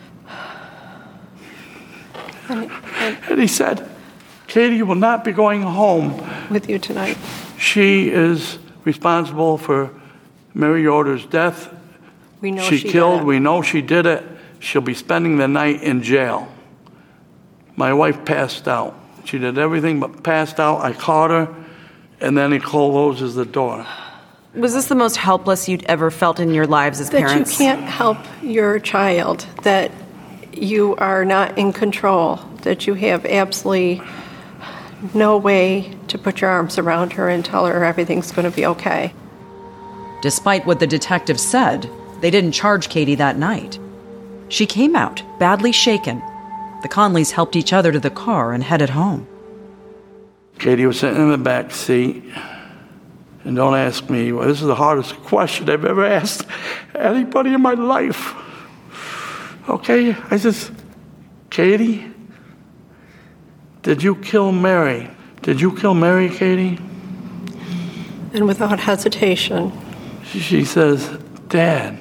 And he said, Katie will not be going home with you tonight. She is responsible for Mary Yoder's death. We know she she killed. did it. We know she did it. She'll be spending the night in jail. My wife passed out. She did everything but passed out. I caught her, and then he closes the door. Was this the most helpless you'd ever felt in your lives as parents? That you can't help your child, that you are not in control, that you have absolutely no way to put your arms around her and tell her everything's going to be okay. Despite what the detective said, they didn't charge Katie that night. She came out, badly shaken. The Conleys helped each other to the car and headed home. Katie was sitting in the back seat. And don't ask me, well, this is the hardest question I've ever asked anybody in my life. Okay, I says, Katie, did you kill Mary? Did you kill Mary, Katie? And without hesitation. She says, Dad,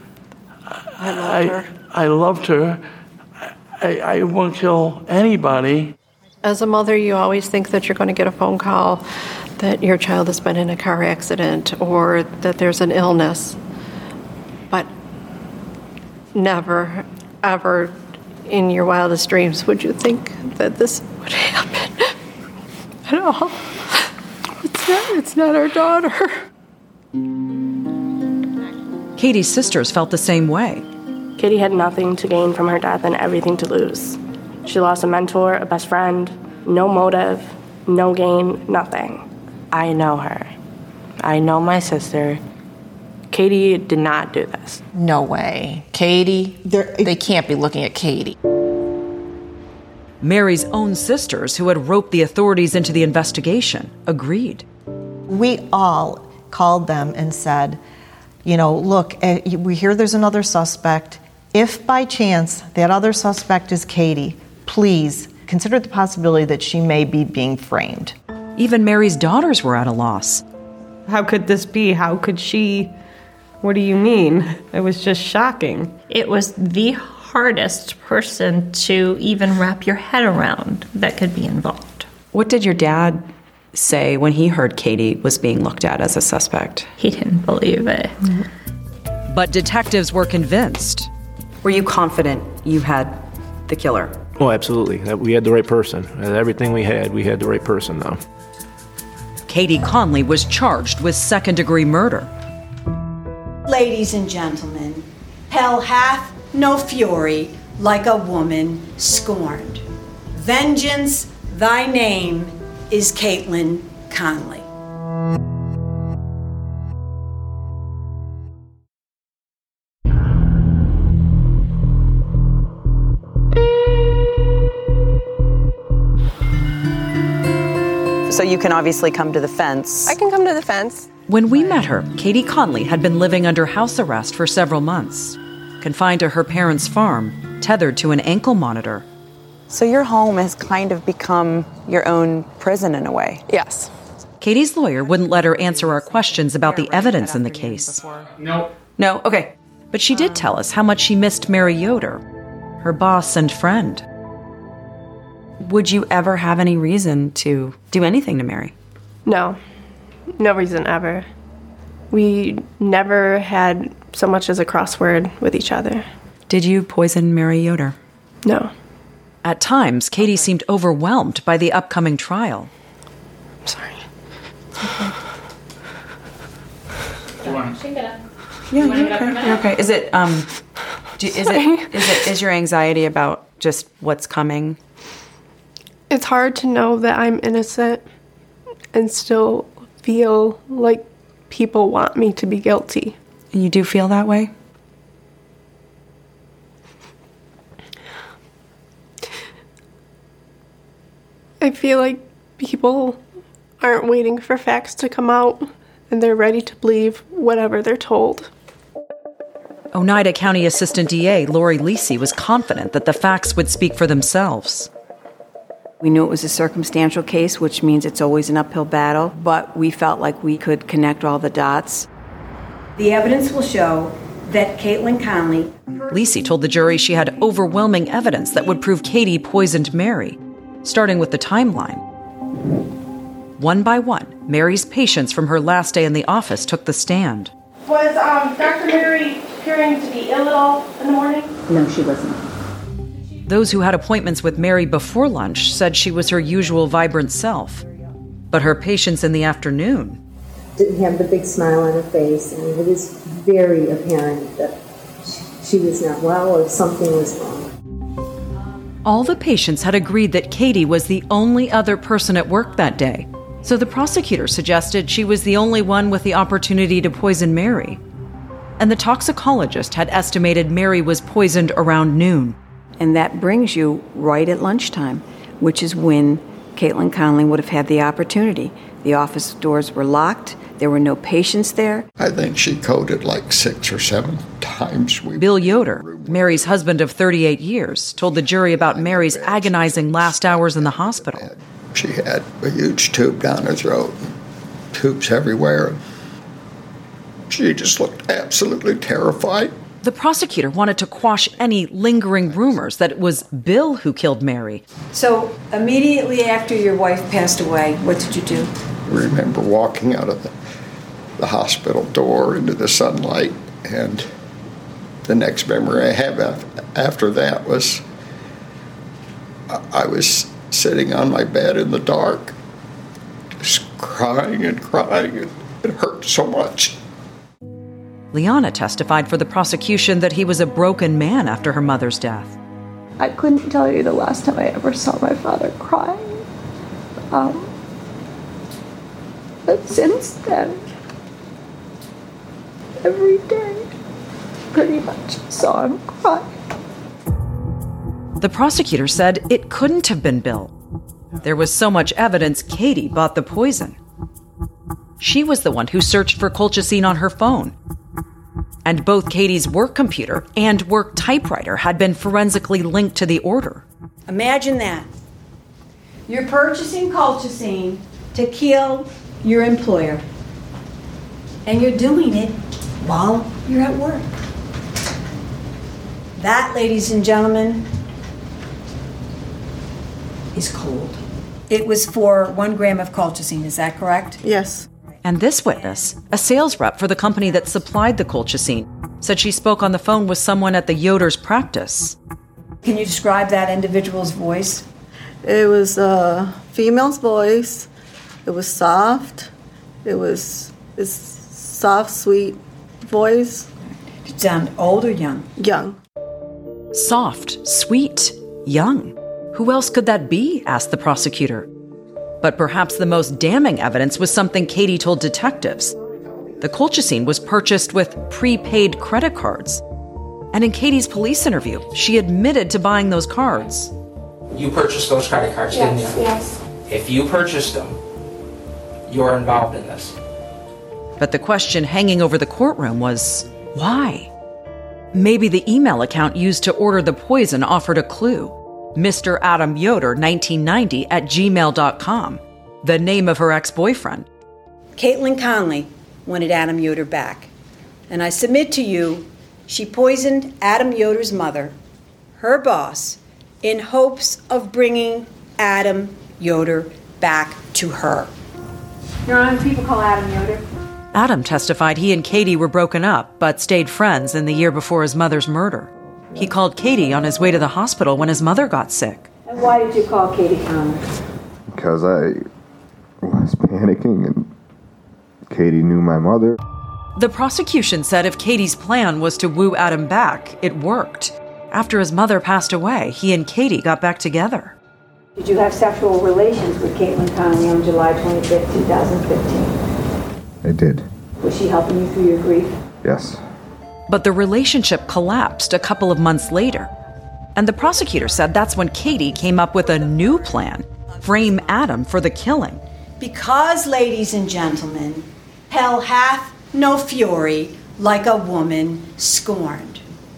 I loved her. I won't kill anybody. As a mother, you always think that you're going to get a phone call that your child has been in a car accident or that there's an illness. But never, ever in your wildest dreams would you think that this would happen at all. It's not our daughter. Katie's sisters felt the same way. Katie had nothing to gain from her death and everything to lose. She lost a mentor, a best friend, no motive, no gain, nothing. I know her. I know my sister. Katie did not do this. No way. Katie? They can't be looking at Katie. Mary's own sisters, who had roped the authorities into the investigation, agreed. We all called them and said, you know, look, we hear there's another suspect. If by chance that other suspect is Katie, please consider the possibility that she may be being framed. Even Mary's daughters were at a loss. How could this be? How could she? What do you mean? It was just shocking. It was the hardest person to even wrap your head around that could be involved. What did your dad say when he heard Katie was being looked at as a suspect? He didn't believe it. But detectives were convinced. Were you confident you had the killer? Oh, absolutely. We had the right person. Everything we had the right person, though. Katie Conley was charged with second-degree murder. Ladies and gentlemen, hell hath no fury like a woman scorned. Vengeance, thy name is Caitlin Conley. So you can obviously come to the fence. I can come to the fence. When we met her, Katie Conley had been living under house arrest for several months, confined to her parents' farm, tethered to an ankle monitor. So your home has kind of become your own prison in a way. Yes. Katie's lawyer wouldn't let her answer our questions about the evidence in the case. No, okay. But she did tell us how much she missed Mary Yoder, her boss and friend. Would you ever have any reason to do anything to Mary? No. No reason ever. We never had so much as a crossword with each other. Did you poison Mary Yoder? No. At times, Katie seemed overwhelmed by the upcoming trial. I'm sorry. Yeah, you're okay. Is it is your anxiety about just what's coming? It's hard to know that I'm innocent and still feel like people want me to be guilty. You do feel that way? I feel like People aren't waiting for facts to come out, and they're ready to believe whatever they're told. Oneida County Assistant DA Lori Lisi was confident that the facts would speak for themselves. We knew it was a circumstantial case, which means it's always an uphill battle, but we felt like we could connect all the dots. The evidence will show that Caitlin Conley... Lisi told the jury she had overwhelming evidence that would prove Katie poisoned Mary, starting with the timeline. One by one, Mary's patients from her last day in the office took the stand. Was Dr. Mary appearing to be ill at all in the morning? No, she wasn't. Those who had appointments with Mary before lunch said she was her usual vibrant self. But her patients in the afternoon didn't have the big smile on her face, and it was very apparent that she was not well or something was wrong. All the patients had agreed that Katie was the only other person at work that day, so the prosecutor suggested she was the only one with the opportunity to poison Mary. And the toxicologist had estimated Mary was poisoned around noon. And that brings you right at lunchtime, which is when Caitlin Conley would have had the opportunity. The office doors were locked. There were no patients there. I think she coded like 6 or 7 times. Bill Yoder, Mary's husband of 38 years, told the jury about Mary's agonizing last hours in the hospital. She had a huge tube down her throat, tubes everywhere. She just looked absolutely terrified. The prosecutor wanted to quash any lingering rumors that it was Bill who killed Mary. So, immediately after your wife passed away, what did you do? I remember walking out of the hospital door into the sunlight, and the next memory I have after that was I was sitting on my bed in the dark, just crying and crying. It hurt so much. Liana testified for the prosecution that he was a broken man after her mother's death. I couldn't tell you the last time I ever saw my father crying. But since then, every day, pretty much saw him cry. The prosecutor said it couldn't have been Bill. There was so much evidence Katie bought the poison. She was the one who searched for colchicine on her phone. And both Katie's work computer and work typewriter had been forensically linked to the order. Imagine that. You're purchasing colchicine to kill your employer. And you're doing it while you're at work. That, ladies and gentlemen, is cold. It was for 1 gram of colchicine, is that correct? Yes. And this witness, a sales rep for the company that supplied the colchicine, said she spoke on the phone with someone at the Yoder's practice. Can you describe that individual's voice? It was a female's voice. It was soft. It was this soft, sweet voice. Did it sound old or young? Young. Soft, sweet, young. Who else could that be? Asked the prosecutor. But perhaps the most damning evidence was something Katie told detectives. The colchicine was purchased with prepaid credit cards. And in Katie's police interview, she admitted to buying those cards. You purchased those credit cards, didn't you? Yes. If you purchased them, you're involved in this. But the question hanging over the courtroom was, why? Maybe the email account used to order the poison offered a clue. Mr. Adam Yoder, 1990 at gmail.com, the name of her ex-boyfriend. Caitlin Conley wanted Adam Yoder back. And I submit to you, she poisoned Adam Yoder's mother, her boss, in hopes of bringing Adam Yoder back to her. Your Honor, people call Adam Yoder. Adam testified he and Katie were broken up, but stayed friends in the year before his mother's murder. He called Katie on his way to the hospital when his mother got sick. And why did you call Katie Conley? Because I was panicking and Katie knew my mother. The prosecution said if Katie's plan was to woo Adam back, it worked. After his mother passed away, he and Katie got back together. Did you have sexual relations with Caitlin Conley on July 25, 2015? I did. Was she helping you through your grief? Yes. But the relationship collapsed a couple of months later. And the prosecutor said that's when Katie came up with a new plan frame Adam for the killing. Because, ladies and gentlemen, hell hath no fury like a woman scorned.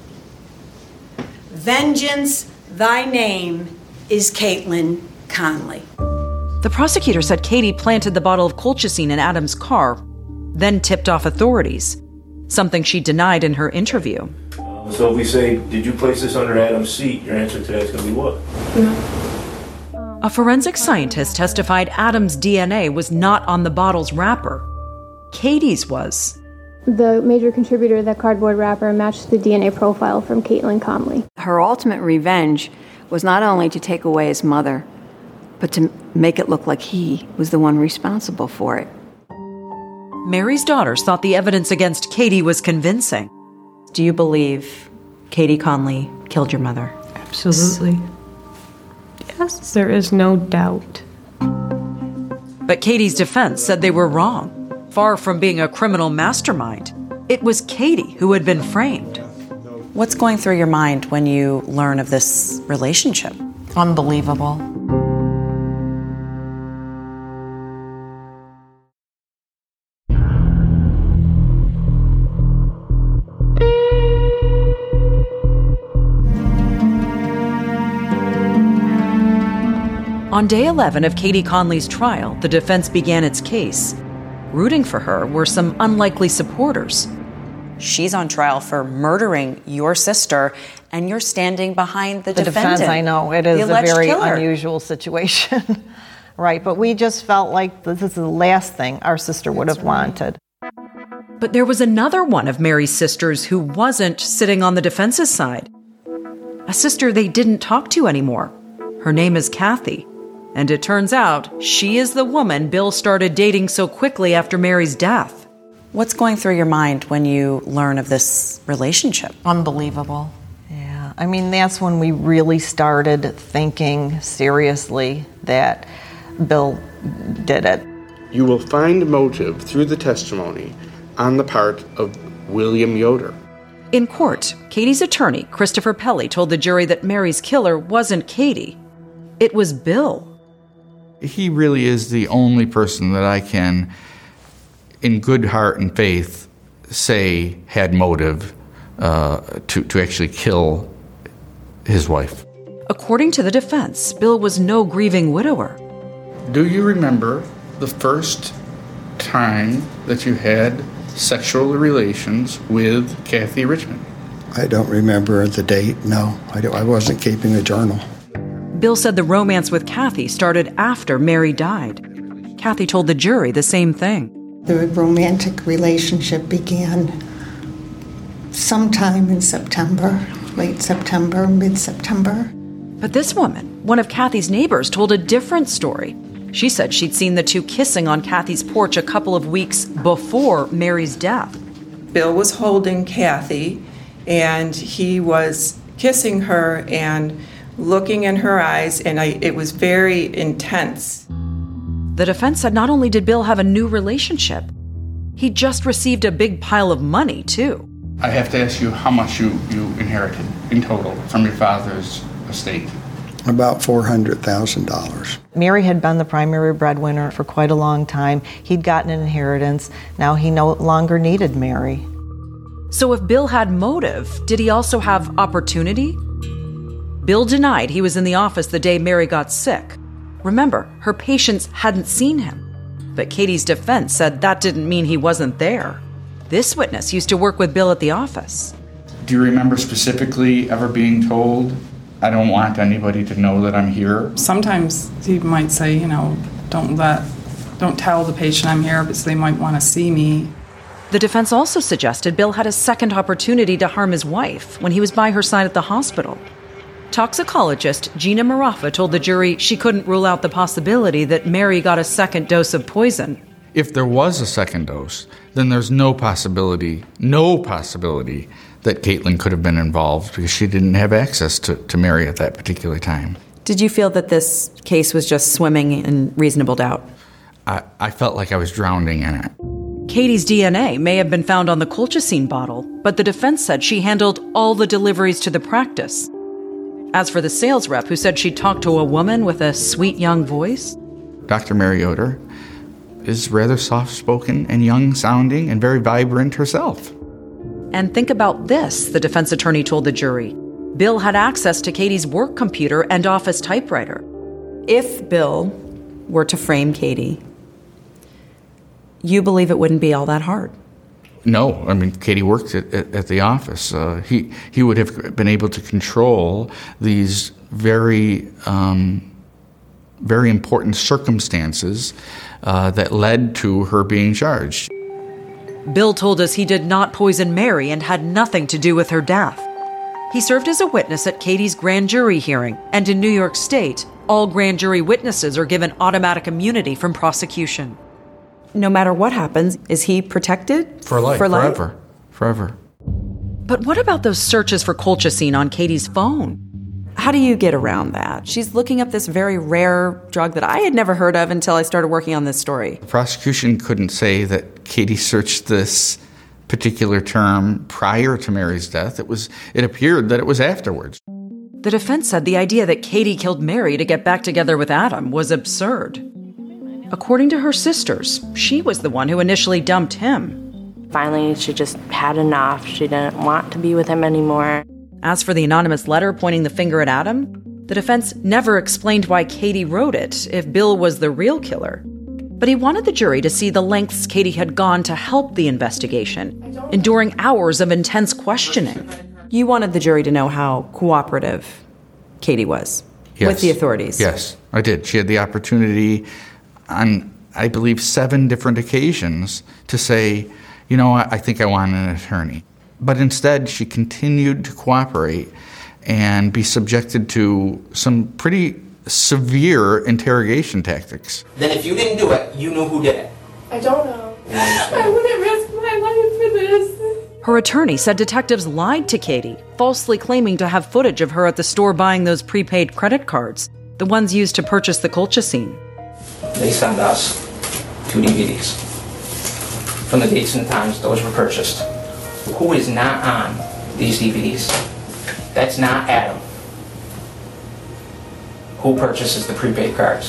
Vengeance, thy name is Caitlin Conley. The prosecutor said Katie planted the bottle of colchicine in Adam's car, then tipped off authorities, something she denied in her interview. So if we say, did you place this under Adam's seat, your answer to that is going to be what? No. A forensic scientist testified Adam's DNA was not on the bottle's wrapper. Katie's was. The major contributor of that cardboard wrapper matched the DNA profile from Caitlin Conley. Her ultimate revenge was not only to take away his mother, but to make it look like he was the one responsible for it. Mary's daughters thought the evidence against Katie was convincing. Do you believe Katie Conley killed your mother? Absolutely. Yes, there is no doubt. But Katie's defense said they were wrong. Far from being a criminal mastermind, it was Katie who had been framed. What's going through your mind when you learn of this relationship? Unbelievable. On day 11 of Katie Conley's trial, the defense began its case. Rooting for her were some unlikely supporters. She's on trial for murdering your sister, and you're standing behind the defendant. Defense, I know. It is a very killer. unusual situation. Right, but we just felt like this is the last thing our sister would have wanted. But there was another one of Mary's sisters who wasn't sitting on the defense's side. A sister they didn't talk to anymore. Her name is Kathy. And it turns out she is the woman Bill started dating so quickly after Mary's death. What's going through your mind when you learn of this relationship? Unbelievable. Yeah, I mean, that's when we really started thinking seriously that Bill did it. You will find motive through the testimony on the part of William Yoder. In court, Katie's attorney, Christopher Pelley, told the jury that Mary's killer wasn't Katie. It was Bill. He really is the only person that I can, in good heart and faith, say had motive to actually kill his wife. According to the defense, Bill was no grieving widower. Do you remember the first time that you had sexual relations with Kathy Richmond? I don't remember the date, no. I wasn't keeping a journal. Bill said the romance with Kathy started after Mary died. Kathy told the jury the same thing. The romantic relationship began sometime in September, late September, mid-September. But this woman, one of Kathy's neighbors, told a different story. She said she'd seen the two kissing on Kathy's porch a couple of weeks before Mary's death. Bill was holding Kathy, and he was kissing her and looking in her eyes, and it was very intense. The defense said not only did Bill have a new relationship, he just received a big pile of money, too. I have to ask you how much you inherited in total from your father's estate. About $400,000. Mary had been the primary breadwinner for quite a long time. He'd gotten an inheritance. Now he no longer needed Mary. So if Bill had motive, did he also have opportunity? Bill denied he was in the office the day Mary got sick. Remember, her patients hadn't seen him. But Katie's defense said that didn't mean he wasn't there. This witness used to work with Bill at the office. Do you remember specifically ever being told, I don't want anybody to know that I'm here? Sometimes he might say, don't tell the patient I'm here because they might want to see me. The defense also suggested Bill had a second opportunity to harm his wife when he was by her side at the hospital. Toxicologist Gina Marafa told the jury she couldn't rule out the possibility that Mary got a second dose of poison. If there was a second dose, then there's no possibility that Caitlin could have been involved because she didn't have access to Mary at that particular time. Did you feel that this case was just swimming in reasonable doubt? I felt like I was drowning in it. Katie's DNA may have been found on the colchicine bottle, but the defense said she handled all the deliveries to the practice. As for the sales rep who said she talked to a woman with a sweet young voice, Dr. Mary Yoder is rather soft-spoken and young-sounding and very vibrant herself. And think about this, the defense attorney told the jury. Bill had access to Katie's work computer and office typewriter. If Bill were to frame Katie, you believe it wouldn't be all that hard? No, I mean, Katie worked at the office. He would have been able to control these very important circumstances that led to her being charged. Bill told us he did not poison Mary and had nothing to do with her death. He served as a witness at Katie's grand jury hearing, and in New York State, all grand jury witnesses are given automatic immunity from prosecution. No matter what happens, is he protected? For life, forever. But what about those searches for colchicine on Katie's phone? How do you get around that? She's looking up this very rare drug that I had never heard of until I started working on this story. The prosecution couldn't say that Katie searched this particular term prior to Mary's death. It appeared that it was afterwards. The defense said the idea that Katie killed Mary to get back together with Adam was absurd. According to her sisters, she was the one who initially dumped him. Finally, she just had enough. She didn't want to be with him anymore. As for the anonymous letter pointing the finger at Adam, the defense never explained why Katie wrote it if Bill was the real killer. But he wanted the jury to see the lengths Katie had gone to help the investigation, enduring hours of intense questioning. You wanted the jury to know how cooperative Katie was with the authorities. Yes, I did. She had the opportunity on, I believe, 7 different occasions to say, I think I want an attorney. But instead, she continued to cooperate and be subjected to some pretty severe interrogation tactics. Then if you didn't do it, you knew who did it. I don't know. I wouldn't risk my life for this. Her attorney said detectives lied to Katie, falsely claiming to have footage of her at the store buying those prepaid credit cards, the ones used to purchase the colchicine. They sent us 2 DVDs. From the dates and the times those were purchased. Who is not on these DVDs? That's not Adam. Who purchases the prepaid cards?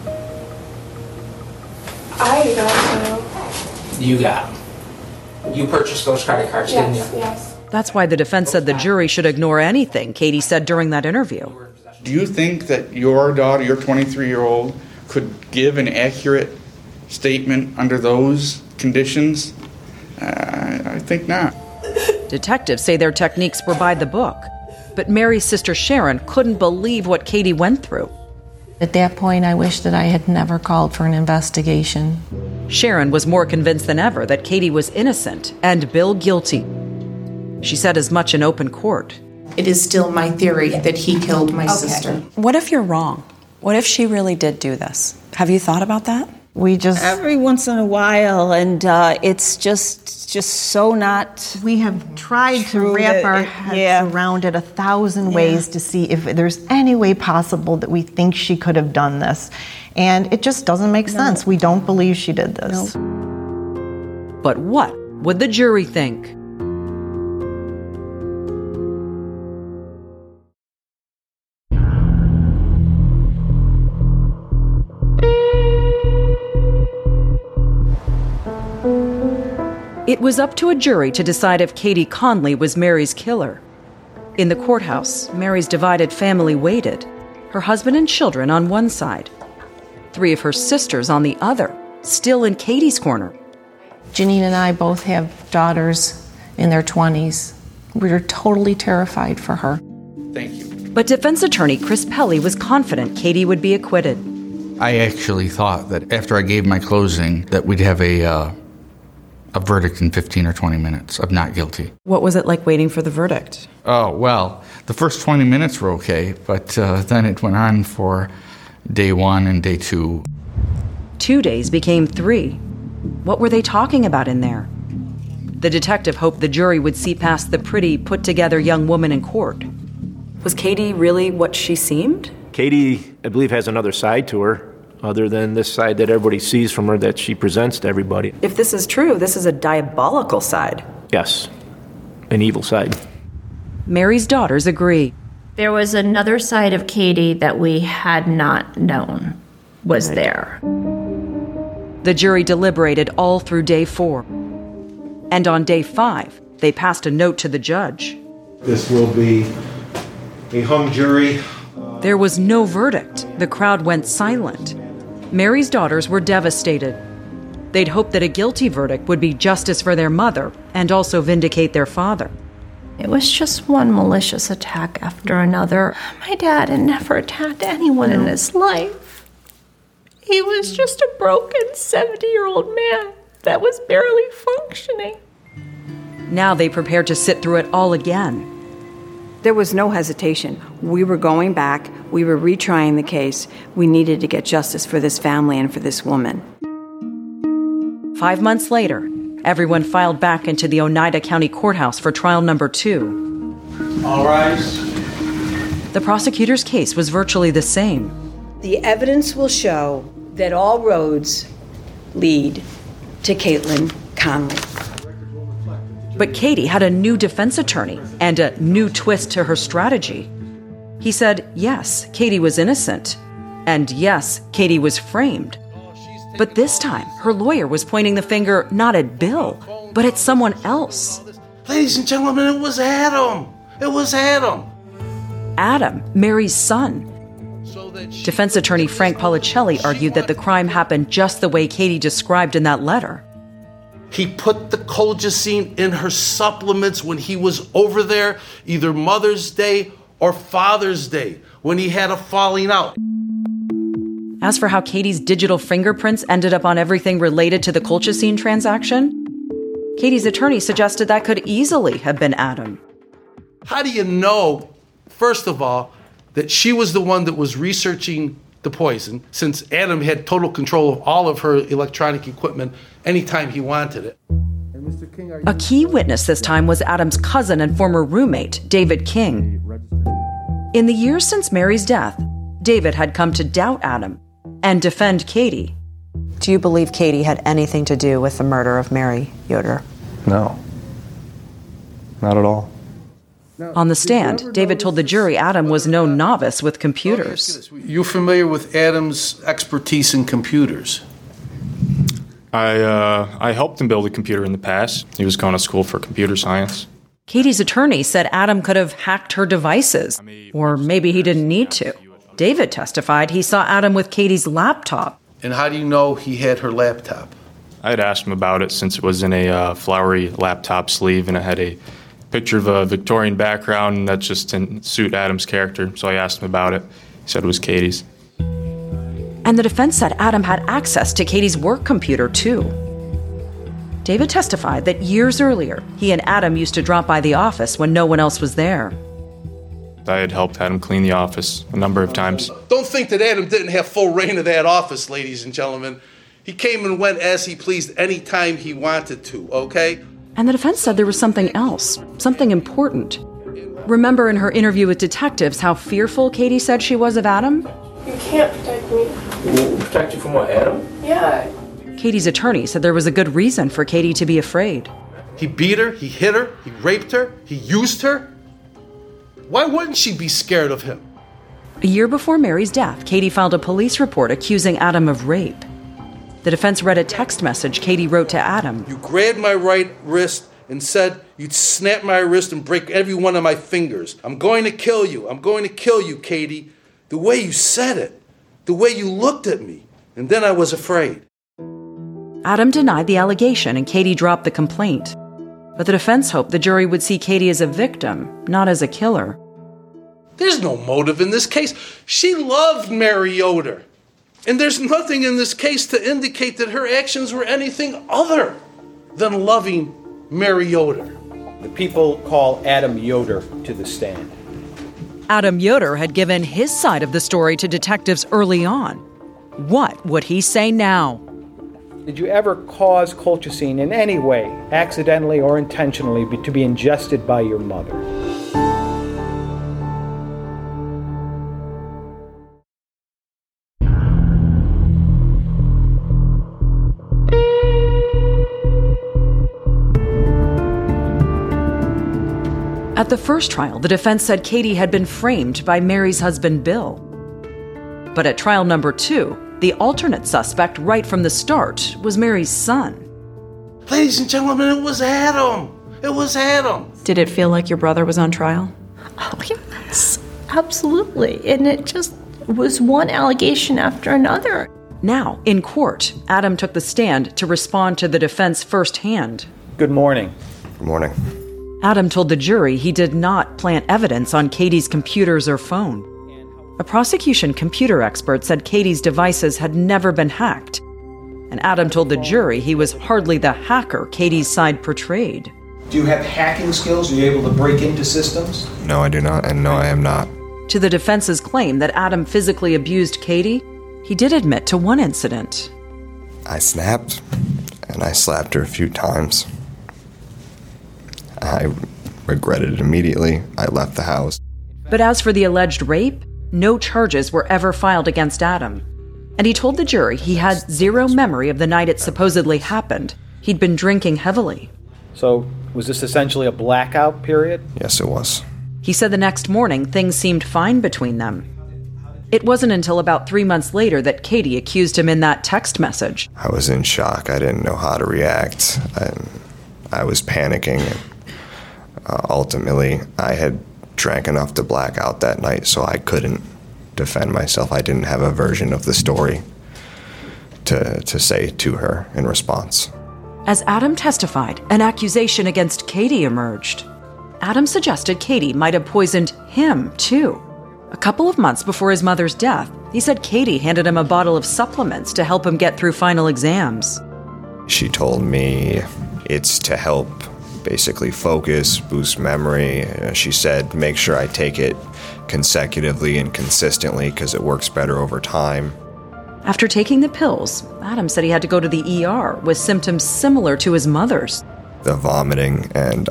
I don't know. You got them. You purchased those credit cards, didn't you? Yes. That's why the defense said the jury should ignore anything Katie said during that interview. Do you think that your daughter, your 23-year-old, could give an accurate statement under those conditions? I think not. Detectives say their techniques were by the book, but Mary's sister Sharon couldn't believe what Katie went through. At that point, I wish that I had never called for an investigation. Sharon was more convinced than ever that Katie was innocent and Bill guilty. She said as much in open court. It is still my theory that he killed my sister. What if you're wrong? What if she really did do this? Have you thought about that? Every once in a while, and it's just so not. We have tried to wrap our heads around it 1,000 ways to see if there's any way possible that we think she could have done this. And it just doesn't make sense. We don't believe she did this. No. But what would the jury think? It was up to a jury to decide if Katie Conley was Mary's killer. In the courthouse, Mary's divided family waited, her husband and children on one side, 3 of her sisters on the other, still in Katie's corner. Janine and I both have daughters in their 20s. We're totally terrified for her. Thank you. But defense attorney Chris Pelley was confident Katie would be acquitted. I actually thought that after I gave my closing that we'd have a verdict in 15 or 20 minutes of not guilty. What was it like waiting for the verdict? Oh, well, the first 20 minutes were okay, but then it went on for day 1 and day 2. 2 days became 3. What were they talking about in there? The detective hoped the jury would see past the pretty, put-together young woman in court. Was Katie really what she seemed? Katie, I believe, has another side to her, other than this side that everybody sees from her that she presents to everybody. If this is true, this is a diabolical side. Yes, an evil side. Mary's daughters agree. There was another side of Katie that we had not known was there. The jury deliberated all through day 4. And on day 5, they passed a note to the judge. This will be a hung jury. There was no verdict. The crowd went silent. Mary's daughters were devastated. They'd hoped that a guilty verdict would be justice for their mother and also vindicate their father. It was just one malicious attack after another. My dad had never attacked anyone in his life. He was just a broken 70-year-old man that was barely functioning. Now they prepared to sit through it all again. There was no hesitation. We were going back. We were retrying the case. We needed to get justice for this family and for this woman. 5 months later, everyone filed back into the Oneida County Courthouse for trial number 2. All rise. The prosecutor's case was virtually the same. The evidence will show that all roads lead to Caitlin Conley. But Katie had a new defense attorney and a new twist to her strategy. He said, yes, Katie was innocent. And yes, Katie was framed. But this time, her lawyer was pointing the finger not at Bill, but at someone else. Ladies and gentlemen, it was Adam. It was Adam. Adam, Mary's son. Defense attorney Frank Policelli argued that the crime happened just the way Katie described in that letter. He put the colchicine in her supplements when he was over there, either Mother's Day or Father's Day, when he had a falling out. As for how Katie's digital fingerprints ended up on everything related to the colchicine transaction, Katie's attorney suggested that could easily have been Adam. How do you know, first of all, that she was the one that was researching the poison, since Adam had total control of all of her electronic equipment anytime he wanted it? A key witness this time was Adam's cousin and former roommate, David King. In the years since Mary's death, David had come to doubt Adam and defend Katie. Do you believe Katie had anything to do with the murder of Mary Yoder? No. Not at all. On the stand, David told the jury Adam was no novice with computers. You're familiar with Adam's expertise in computers? I helped him build a computer in the past. He was going to school for computer science. Katie's attorney said Adam could have hacked her devices, or maybe he didn't need to. David testified he saw Adam with Katie's laptop. And how do you know he had her laptop? I had asked him about it since it was in a flowery laptop sleeve and it had a picture of a Victorian background, and that just didn't suit Adam's character, so I asked him about it. He said it was Katie's. And the defense said Adam had access to Katie's work computer, too. David testified that years earlier, he and Adam used to drop by the office when no one else was there. I had helped Adam clean the office a number of times. Don't think that Adam didn't have full reign of that office, ladies and gentlemen. He came and went as he pleased any time he wanted to, okay? And the defense said there was something else, something important. Remember in her interview with detectives how fearful Katie said she was of Adam? You can't protect me. Protect you from what, Adam? Yeah. Katie's attorney said there was a good reason for Katie to be afraid. He beat her, he hit her, he raped her, he used her. Why wouldn't she be scared of him? A year before Mary's death, Katie filed a police report accusing Adam of rape. The defense read a text message Katie wrote to Adam. You grabbed my right wrist and said you'd snap my wrist and break every one of my fingers. I'm going to kill you. I'm going to kill you, Katie. The way you said it, the way you looked at me. And then I was afraid. Adam denied the allegation and Katie dropped the complaint. But the defense hoped the jury would see Katie as a victim, not as a killer. There's no motive in this case. She loved Mary Yoder. And there's nothing in this case to indicate that her actions were anything other than loving Mary Yoder. The people call Adam Yoder to the stand. Adam Yoder had given his side of the story to detectives early on. What would he say now? Did you ever cause colchicine in any way, accidentally or intentionally, to be ingested by your mother? At At the first trial, the defense said Katie had been framed by Mary's husband, Bill. But at trial number 2, the alternate suspect right from the start was Mary's son. Ladies and gentlemen, it was Adam. It was Adam. Did it feel like your brother was on trial? Oh, yes, absolutely. And it just was one allegation after another. Now, in court, Adam took the stand to respond to the defense firsthand. Good morning. Good morning. Adam told the jury he did not plant evidence on Katie's computers or phone. A prosecution computer expert said Katie's devices had never been hacked. And Adam told the jury he was hardly the hacker Katie's side portrayed. Do you have hacking skills? Are you able to break into systems? No, I do not, and no, I am not. To the defense's claim that Adam physically abused Katie, he did admit to one incident. I snapped, and I slapped her a few times. I regretted it immediately. I left the house. But as for the alleged rape, no charges were ever filed against Adam. And he told the jury he had zero memory of the night it supposedly happened. He'd been drinking heavily. So, was this essentially a blackout period? Yes, it was. He said the next morning things seemed fine between them. It wasn't until about 3 months later that Katie accused him in that text message. I was in shock. I didn't know how to react. I was panicking. Ultimately, I had drank enough to black out that night, so I couldn't defend myself. I didn't have a version of the story to say to her in response. As Adam testified, an accusation against Katie emerged. Adam suggested Katie might have poisoned him, too. A couple of months before his mother's death, he said Katie handed him a bottle of supplements to help him get through final exams. She told me it's to help basically focus, boost memory. She said, make sure I take it consecutively and consistently because it works better over time. After taking the pills, Adam said he had to go to the ER with symptoms similar to his mother's. The vomiting and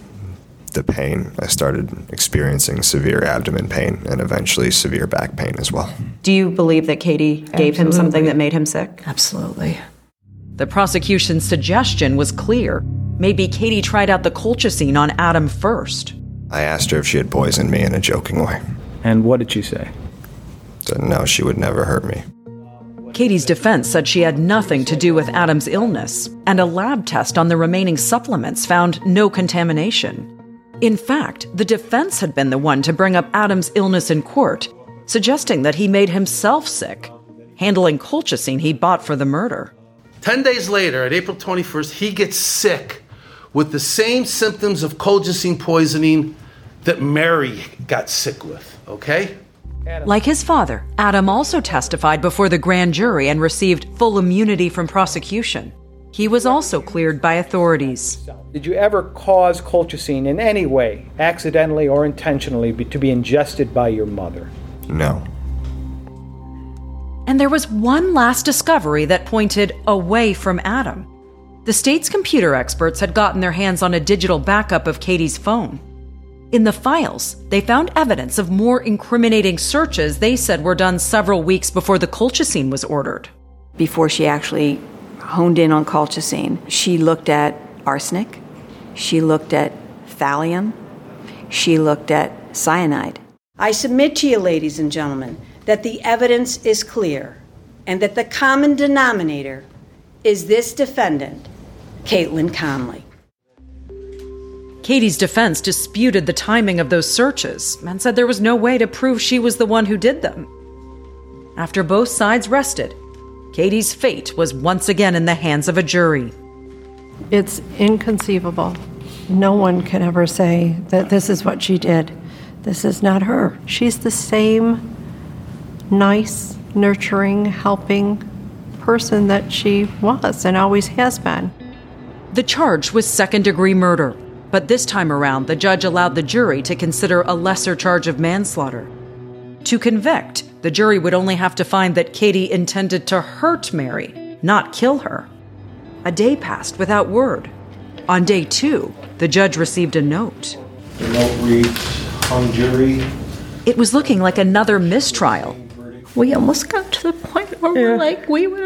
the pain. I started experiencing severe abdomen pain and eventually severe back pain as well. Do you believe that Katie gave him something that made him sick? Absolutely. The prosecution's suggestion was clear. Maybe Katie tried out the colchicine on Adam first. I asked her if she had poisoned me in a joking way. And what did she say? Said no, she would never hurt me. Katie's defense said she had nothing to do with Adam's illness, and a lab test on the remaining supplements found no contamination. In fact, the defense had been the one to bring up Adam's illness in court, suggesting that he made himself sick, handling colchicine he bought for the murder. 10 days later, at April 21st, he gets sick with the same symptoms of colchicine poisoning that Mary got sick with, okay? Like his father, Adam also testified before the grand jury and received full immunity from prosecution. He was also cleared by authorities. Did you ever cause colchicine in any way, accidentally or intentionally, to be ingested by your mother? No. And there was one last discovery that pointed away from Adam. The state's computer experts had gotten their hands on a digital backup of Katie's phone. In the files, they found evidence of more incriminating searches they said were done several weeks before the colchicine was ordered. Before she actually honed in on colchicine, she looked at arsenic, she looked at thallium, she looked at cyanide. I submit to you, ladies and gentlemen, that the evidence is clear and that the common denominator is this defendant, Caitlin Conley. Katie's defense disputed the timing of those searches and said there was no way to prove she was the one who did them. After both sides rested, Katie's fate was once again in the hands of a jury. It's inconceivable. No one can ever say that this is what she did. This is not her. She's the same nice, nurturing, helping person that she was and always has been. The charge was second-degree murder, but this time around, the judge allowed the jury to consider a lesser charge of manslaughter. To convict, the jury would only have to find that Katie intended to hurt Mary, not kill her. A day passed without word. On day 2, the judge received a note. The note reads, hung jury. It was looking like another mistrial. We almost got to the point where we're like,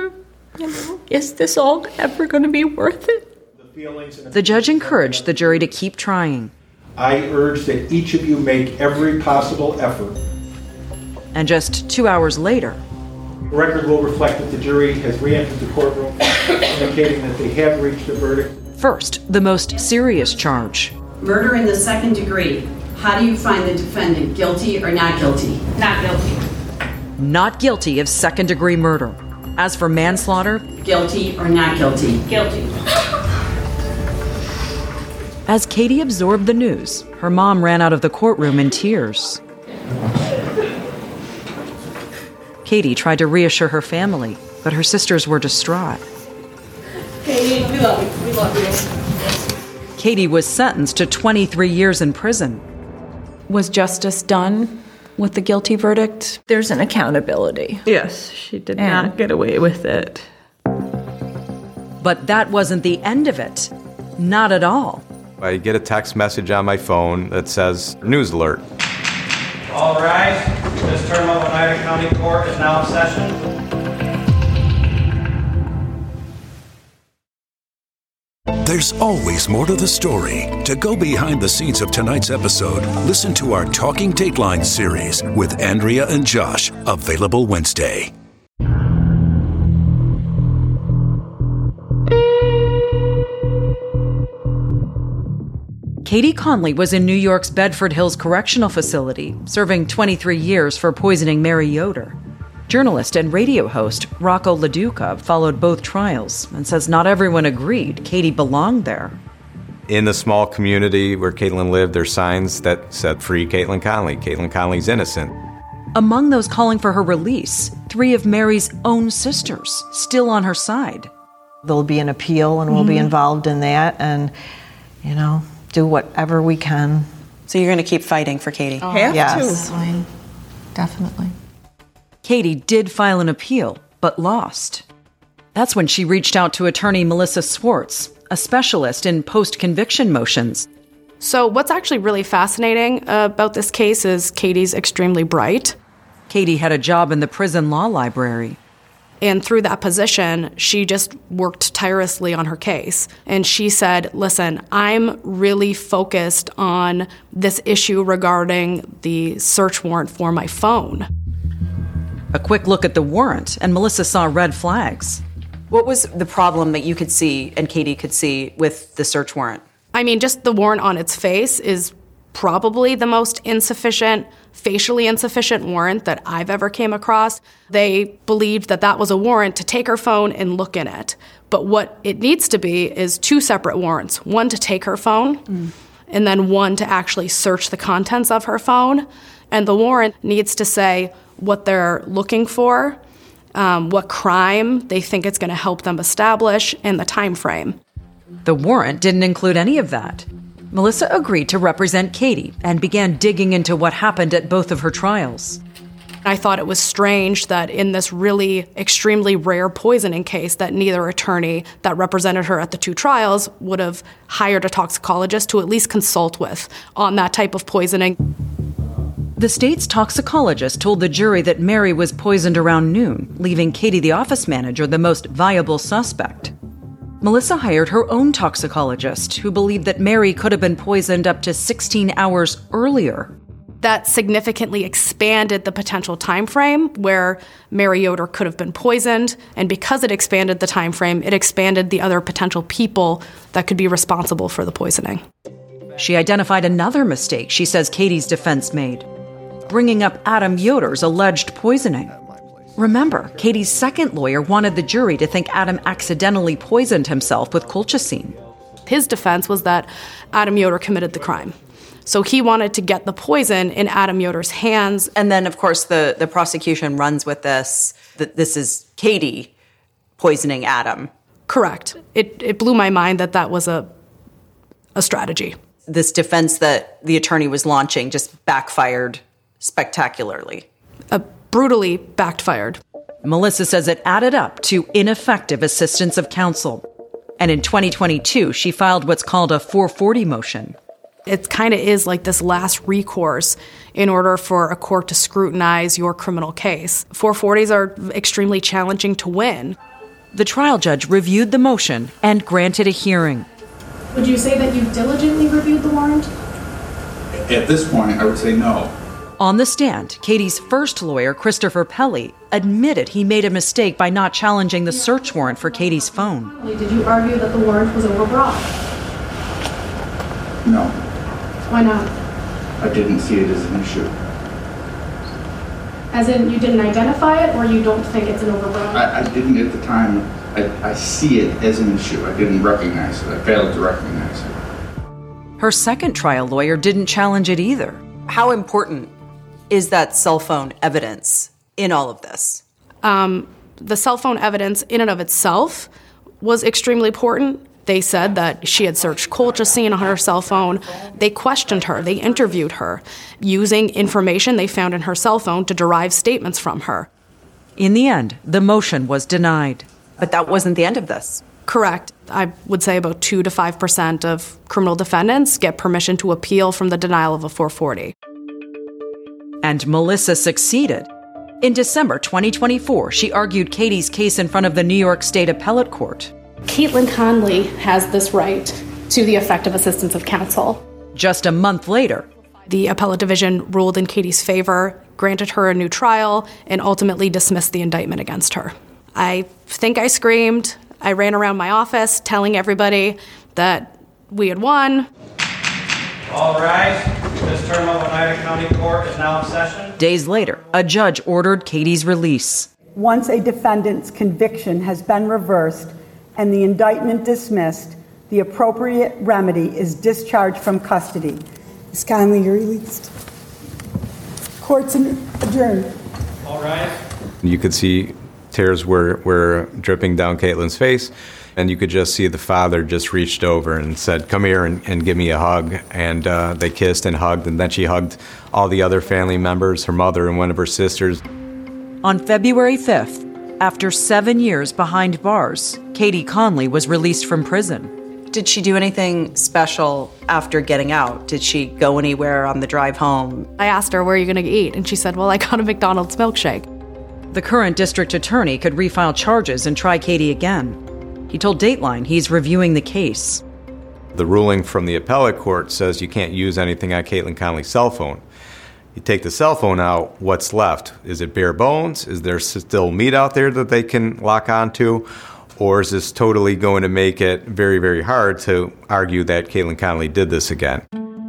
is this all ever going to be worth it? The judge encouraged the jury to keep trying. I urge that each of you make every possible effort. And just 2 hours later, The record will reflect that the jury has re-entered the courtroom, indicating that they have reached a verdict. first, the most serious charge. Murder in the second degree. How do you find the defendant, guilty or not guilty? Not guilty. Not guilty of second-degree murder. As for manslaughter, Guilty or not guilty? Guilty. as Katie absorbed the news, her mom ran out of the courtroom in tears. Katie tried to reassure her family, but her sisters were distraught. Katie, we love you. We love you. Katie was sentenced to 23 years in prison. Was justice done with the guilty verdict? There's an accountability. Yes, she did not get away with it. But that wasn't the end of it. Not at all. I get a text message on my phone that says, news alert. All rise. This term of Oneida County Court is now in session. There's always more to the story. To go behind the scenes of tonight's episode, listen to our Talking Dateline series with Andrea and Josh, available Wednesday. Katie Conley was in New York's Bedford Hills Correctional Facility, serving 23 years for poisoning Mary Yoder. Journalist and radio host Rocco LaDuca followed both trials and says not everyone agreed Katie belonged there. In the small community where Caitlin lived, there's signs that said, free Caitlin Conley. Caitlin Conley's innocent. Among those calling for her release, 3 of Mary's own sisters, still on her side. There'll be an appeal, and we'll be involved in that, and, do whatever we can. So you're going to keep fighting for Katie? Yes. Fine. Definitely. Katie did file an appeal, but lost. That's when she reached out to attorney Melissa Swartz, a specialist in post-conviction motions. So what's actually really fascinating about this case is Katie's extremely bright. Katie had a job in the prison law library. And through that position, she just worked tirelessly on her case. And she said, listen, I'm really focused on this issue regarding the search warrant for my phone. A quick look at the warrant, and Melissa saw red flags. What was the problem that you could see and Katie could see with the search warrant? I mean, just the warrant on its face is probably the most facially insufficient warrant that I've ever came across. They believed that that was a warrant to take her phone and look in it. But what it needs to be is 2 separate warrants, one to take her phone and then one to actually search the contents of her phone. And the warrant needs to say what they're looking for, what crime they think it's going to help them establish, and the time frame. The warrant didn't include any of that. Melissa agreed to represent Katie and began digging into what happened at both of her trials. I thought it was strange that in this really extremely rare poisoning case that neither attorney that represented her at the 2 trials would have hired a toxicologist to at least consult with on that type of poisoning. The state's toxicologist told the jury that Mary was poisoned around noon, leaving Katie, the office manager, the most viable suspect. Melissa hired her own toxicologist, who believed that Mary could have been poisoned up to 16 hours earlier. That significantly expanded the potential time frame where Mary Yoder could have been poisoned, and because it expanded the time frame, it expanded the other potential people that could be responsible for the poisoning. She identified another mistake she says Katie's defense made, bringing up Adam Yoder's alleged poisoning. Remember, Katie's second lawyer wanted the jury to think Adam accidentally poisoned himself with colchicine. His defense was that Adam Yoder committed the crime. So he wanted to get the poison in Adam Yoder's hands. And then, of course, the prosecution runs with this, that this is Katie poisoning Adam. Correct. It blew my mind that was a strategy. This defense that the attorney was launching just backfired spectacularly. Brutally backfired. Melissa says it added up to ineffective assistance of counsel. And in 2022, she filed what's called a 440 motion. It kind of is like this last recourse in order for a court to scrutinize your criminal case. 440s are extremely challenging to win. The trial judge reviewed the motion and granted a hearing. Would you say that you diligently reviewed the warrant? at this point, I would say no. On the stand, Katie's first lawyer, Christopher Pelly, admitted he made a mistake by not challenging the search warrant for Katie's phone. Did you argue that the warrant was overbroad? No, Why not? I didn't see it as an issue. As in, you didn't identify it, or you don't think it's an overbroad? I didn't at the time. I see it as an issue. I didn't recognize it. I failed to recognize it. Her second trial lawyer didn't challenge it either. How important is that cell phone evidence in all of this? The cell phone evidence in and of itself was extremely important. They said that she had searched colchicine on her cell phone. They questioned her. They interviewed her using information they found in her cell phone to derive statements from her. In the end, the motion was denied. But that wasn't the end of this. Correct. I would say about 2 to 5% of criminal defendants get permission to appeal from the denial of a 440. And Melissa succeeded. In December 2024, she argued Katie's case in front of the New York State Appellate Court. Caitlin Conley has this right to the effective assistance of counsel. Just a month later, the appellate division ruled in Katie's favor, granted her a new trial, and ultimately dismissed the indictment against her. I think I screamed. I ran around my office telling everybody that we had won. All rise. This term of Oneida County Court is now in session. Days later, a judge ordered Katie's release. Once a defendant's conviction has been reversed and the indictment dismissed, the appropriate remedy is discharge from custody. Ms. Conley, you're released. Court's adjourned. All rise. You could see tears were dripping down Caitlin's face, and you could just see the father just reached over and said, "Come here and give me a hug." And they kissed and hugged, and then she hugged all the other family members, her mother and one of her sisters. On February 5th, after 7 years behind bars, Katie Conley was released from prison. Did she do anything special after getting out? Did she go anywhere on the drive home? I asked her, "Where are you going to eat?" And she said, "Well, I got a McDonald's milkshake." The current district attorney could refile charges and try Katie again. He told Dateline he's reviewing the case. The ruling from the appellate court says you can't use anything on Caitlin Conley's cell phone. You take the cell phone out, what's left? Is it bare bones? Is there still meat out there that they can lock onto? Or is this totally going to make it very, very hard to argue that Caitlin Conley did this again?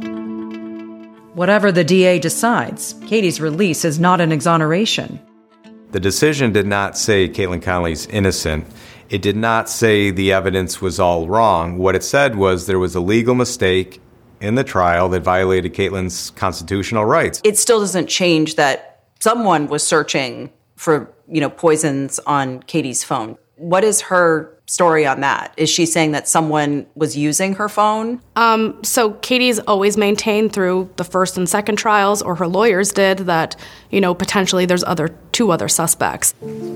Whatever the DA decides, Katie's release is not an exoneration. The decision did not say Caitlin Conley's innocent. It did not say the evidence was all wrong. What it said was there was a legal mistake in the trial that violated Caitlin's constitutional rights. It still doesn't change that someone was searching for, poisons on Katie's phone. What is her story on that? Is she saying that someone was using her phone? So Katie's always maintained through the first and second trials, or her lawyers did, that, potentially there's two other suspects.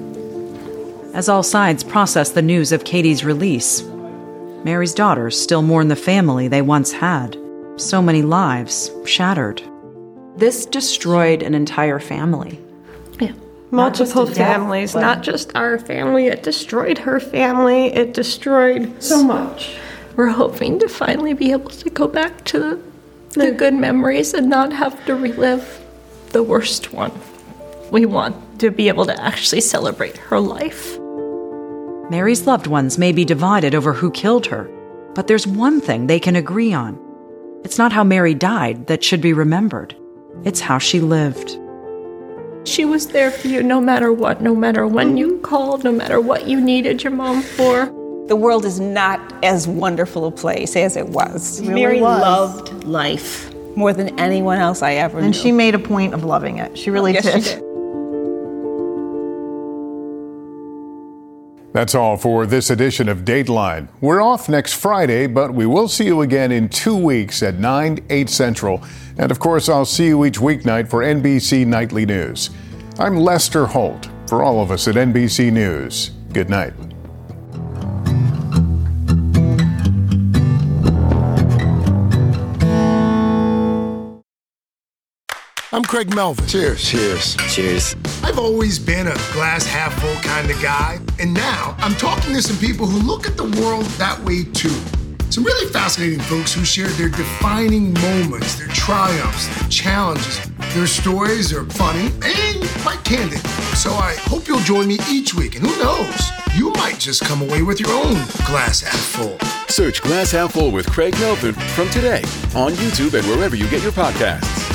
As all sides process the news of Katie's release, Mary's daughters still mourn the family they once had. So many lives shattered. This destroyed an entire family. Multiple families, not just our family. It destroyed her family. It destroyed so much. We're hoping to finally be able to go back to the good memories and not have to relive the worst one. We want to be able to actually celebrate her life. Mary's loved ones may be divided over who killed her, but there's one thing they can agree on. It's not how Mary died that should be remembered. It's how she lived. She was there for you no matter what, no matter when you called, no matter what you needed your mom for. The world is not as wonderful a place as it was. It really Mary was. loved life more than anyone else I ever knew. And she made a point of loving it. She really Yes, did. she did. That's all for this edition of Dateline. We're off next Friday, but we will see you again in 2 weeks at 9, 8 Central. And of course, I'll see you each weeknight for NBC Nightly News. I'm Lester Holt. For all of us at NBC News, good night. I'm Craig Melvin. Cheers. Cheers. Cheers. I've always been a glass half full kind of guy, and now I'm talking to some people who look at the world that way too. Some really fascinating folks who shared their defining moments, their triumphs, their challenges. Their stories are funny and quite candid. So I hope you'll join me each week, and who knows, you might just come away with your own glass half full. Search Glass Half Full with Craig Melvin from today on YouTube and wherever you get your podcasts.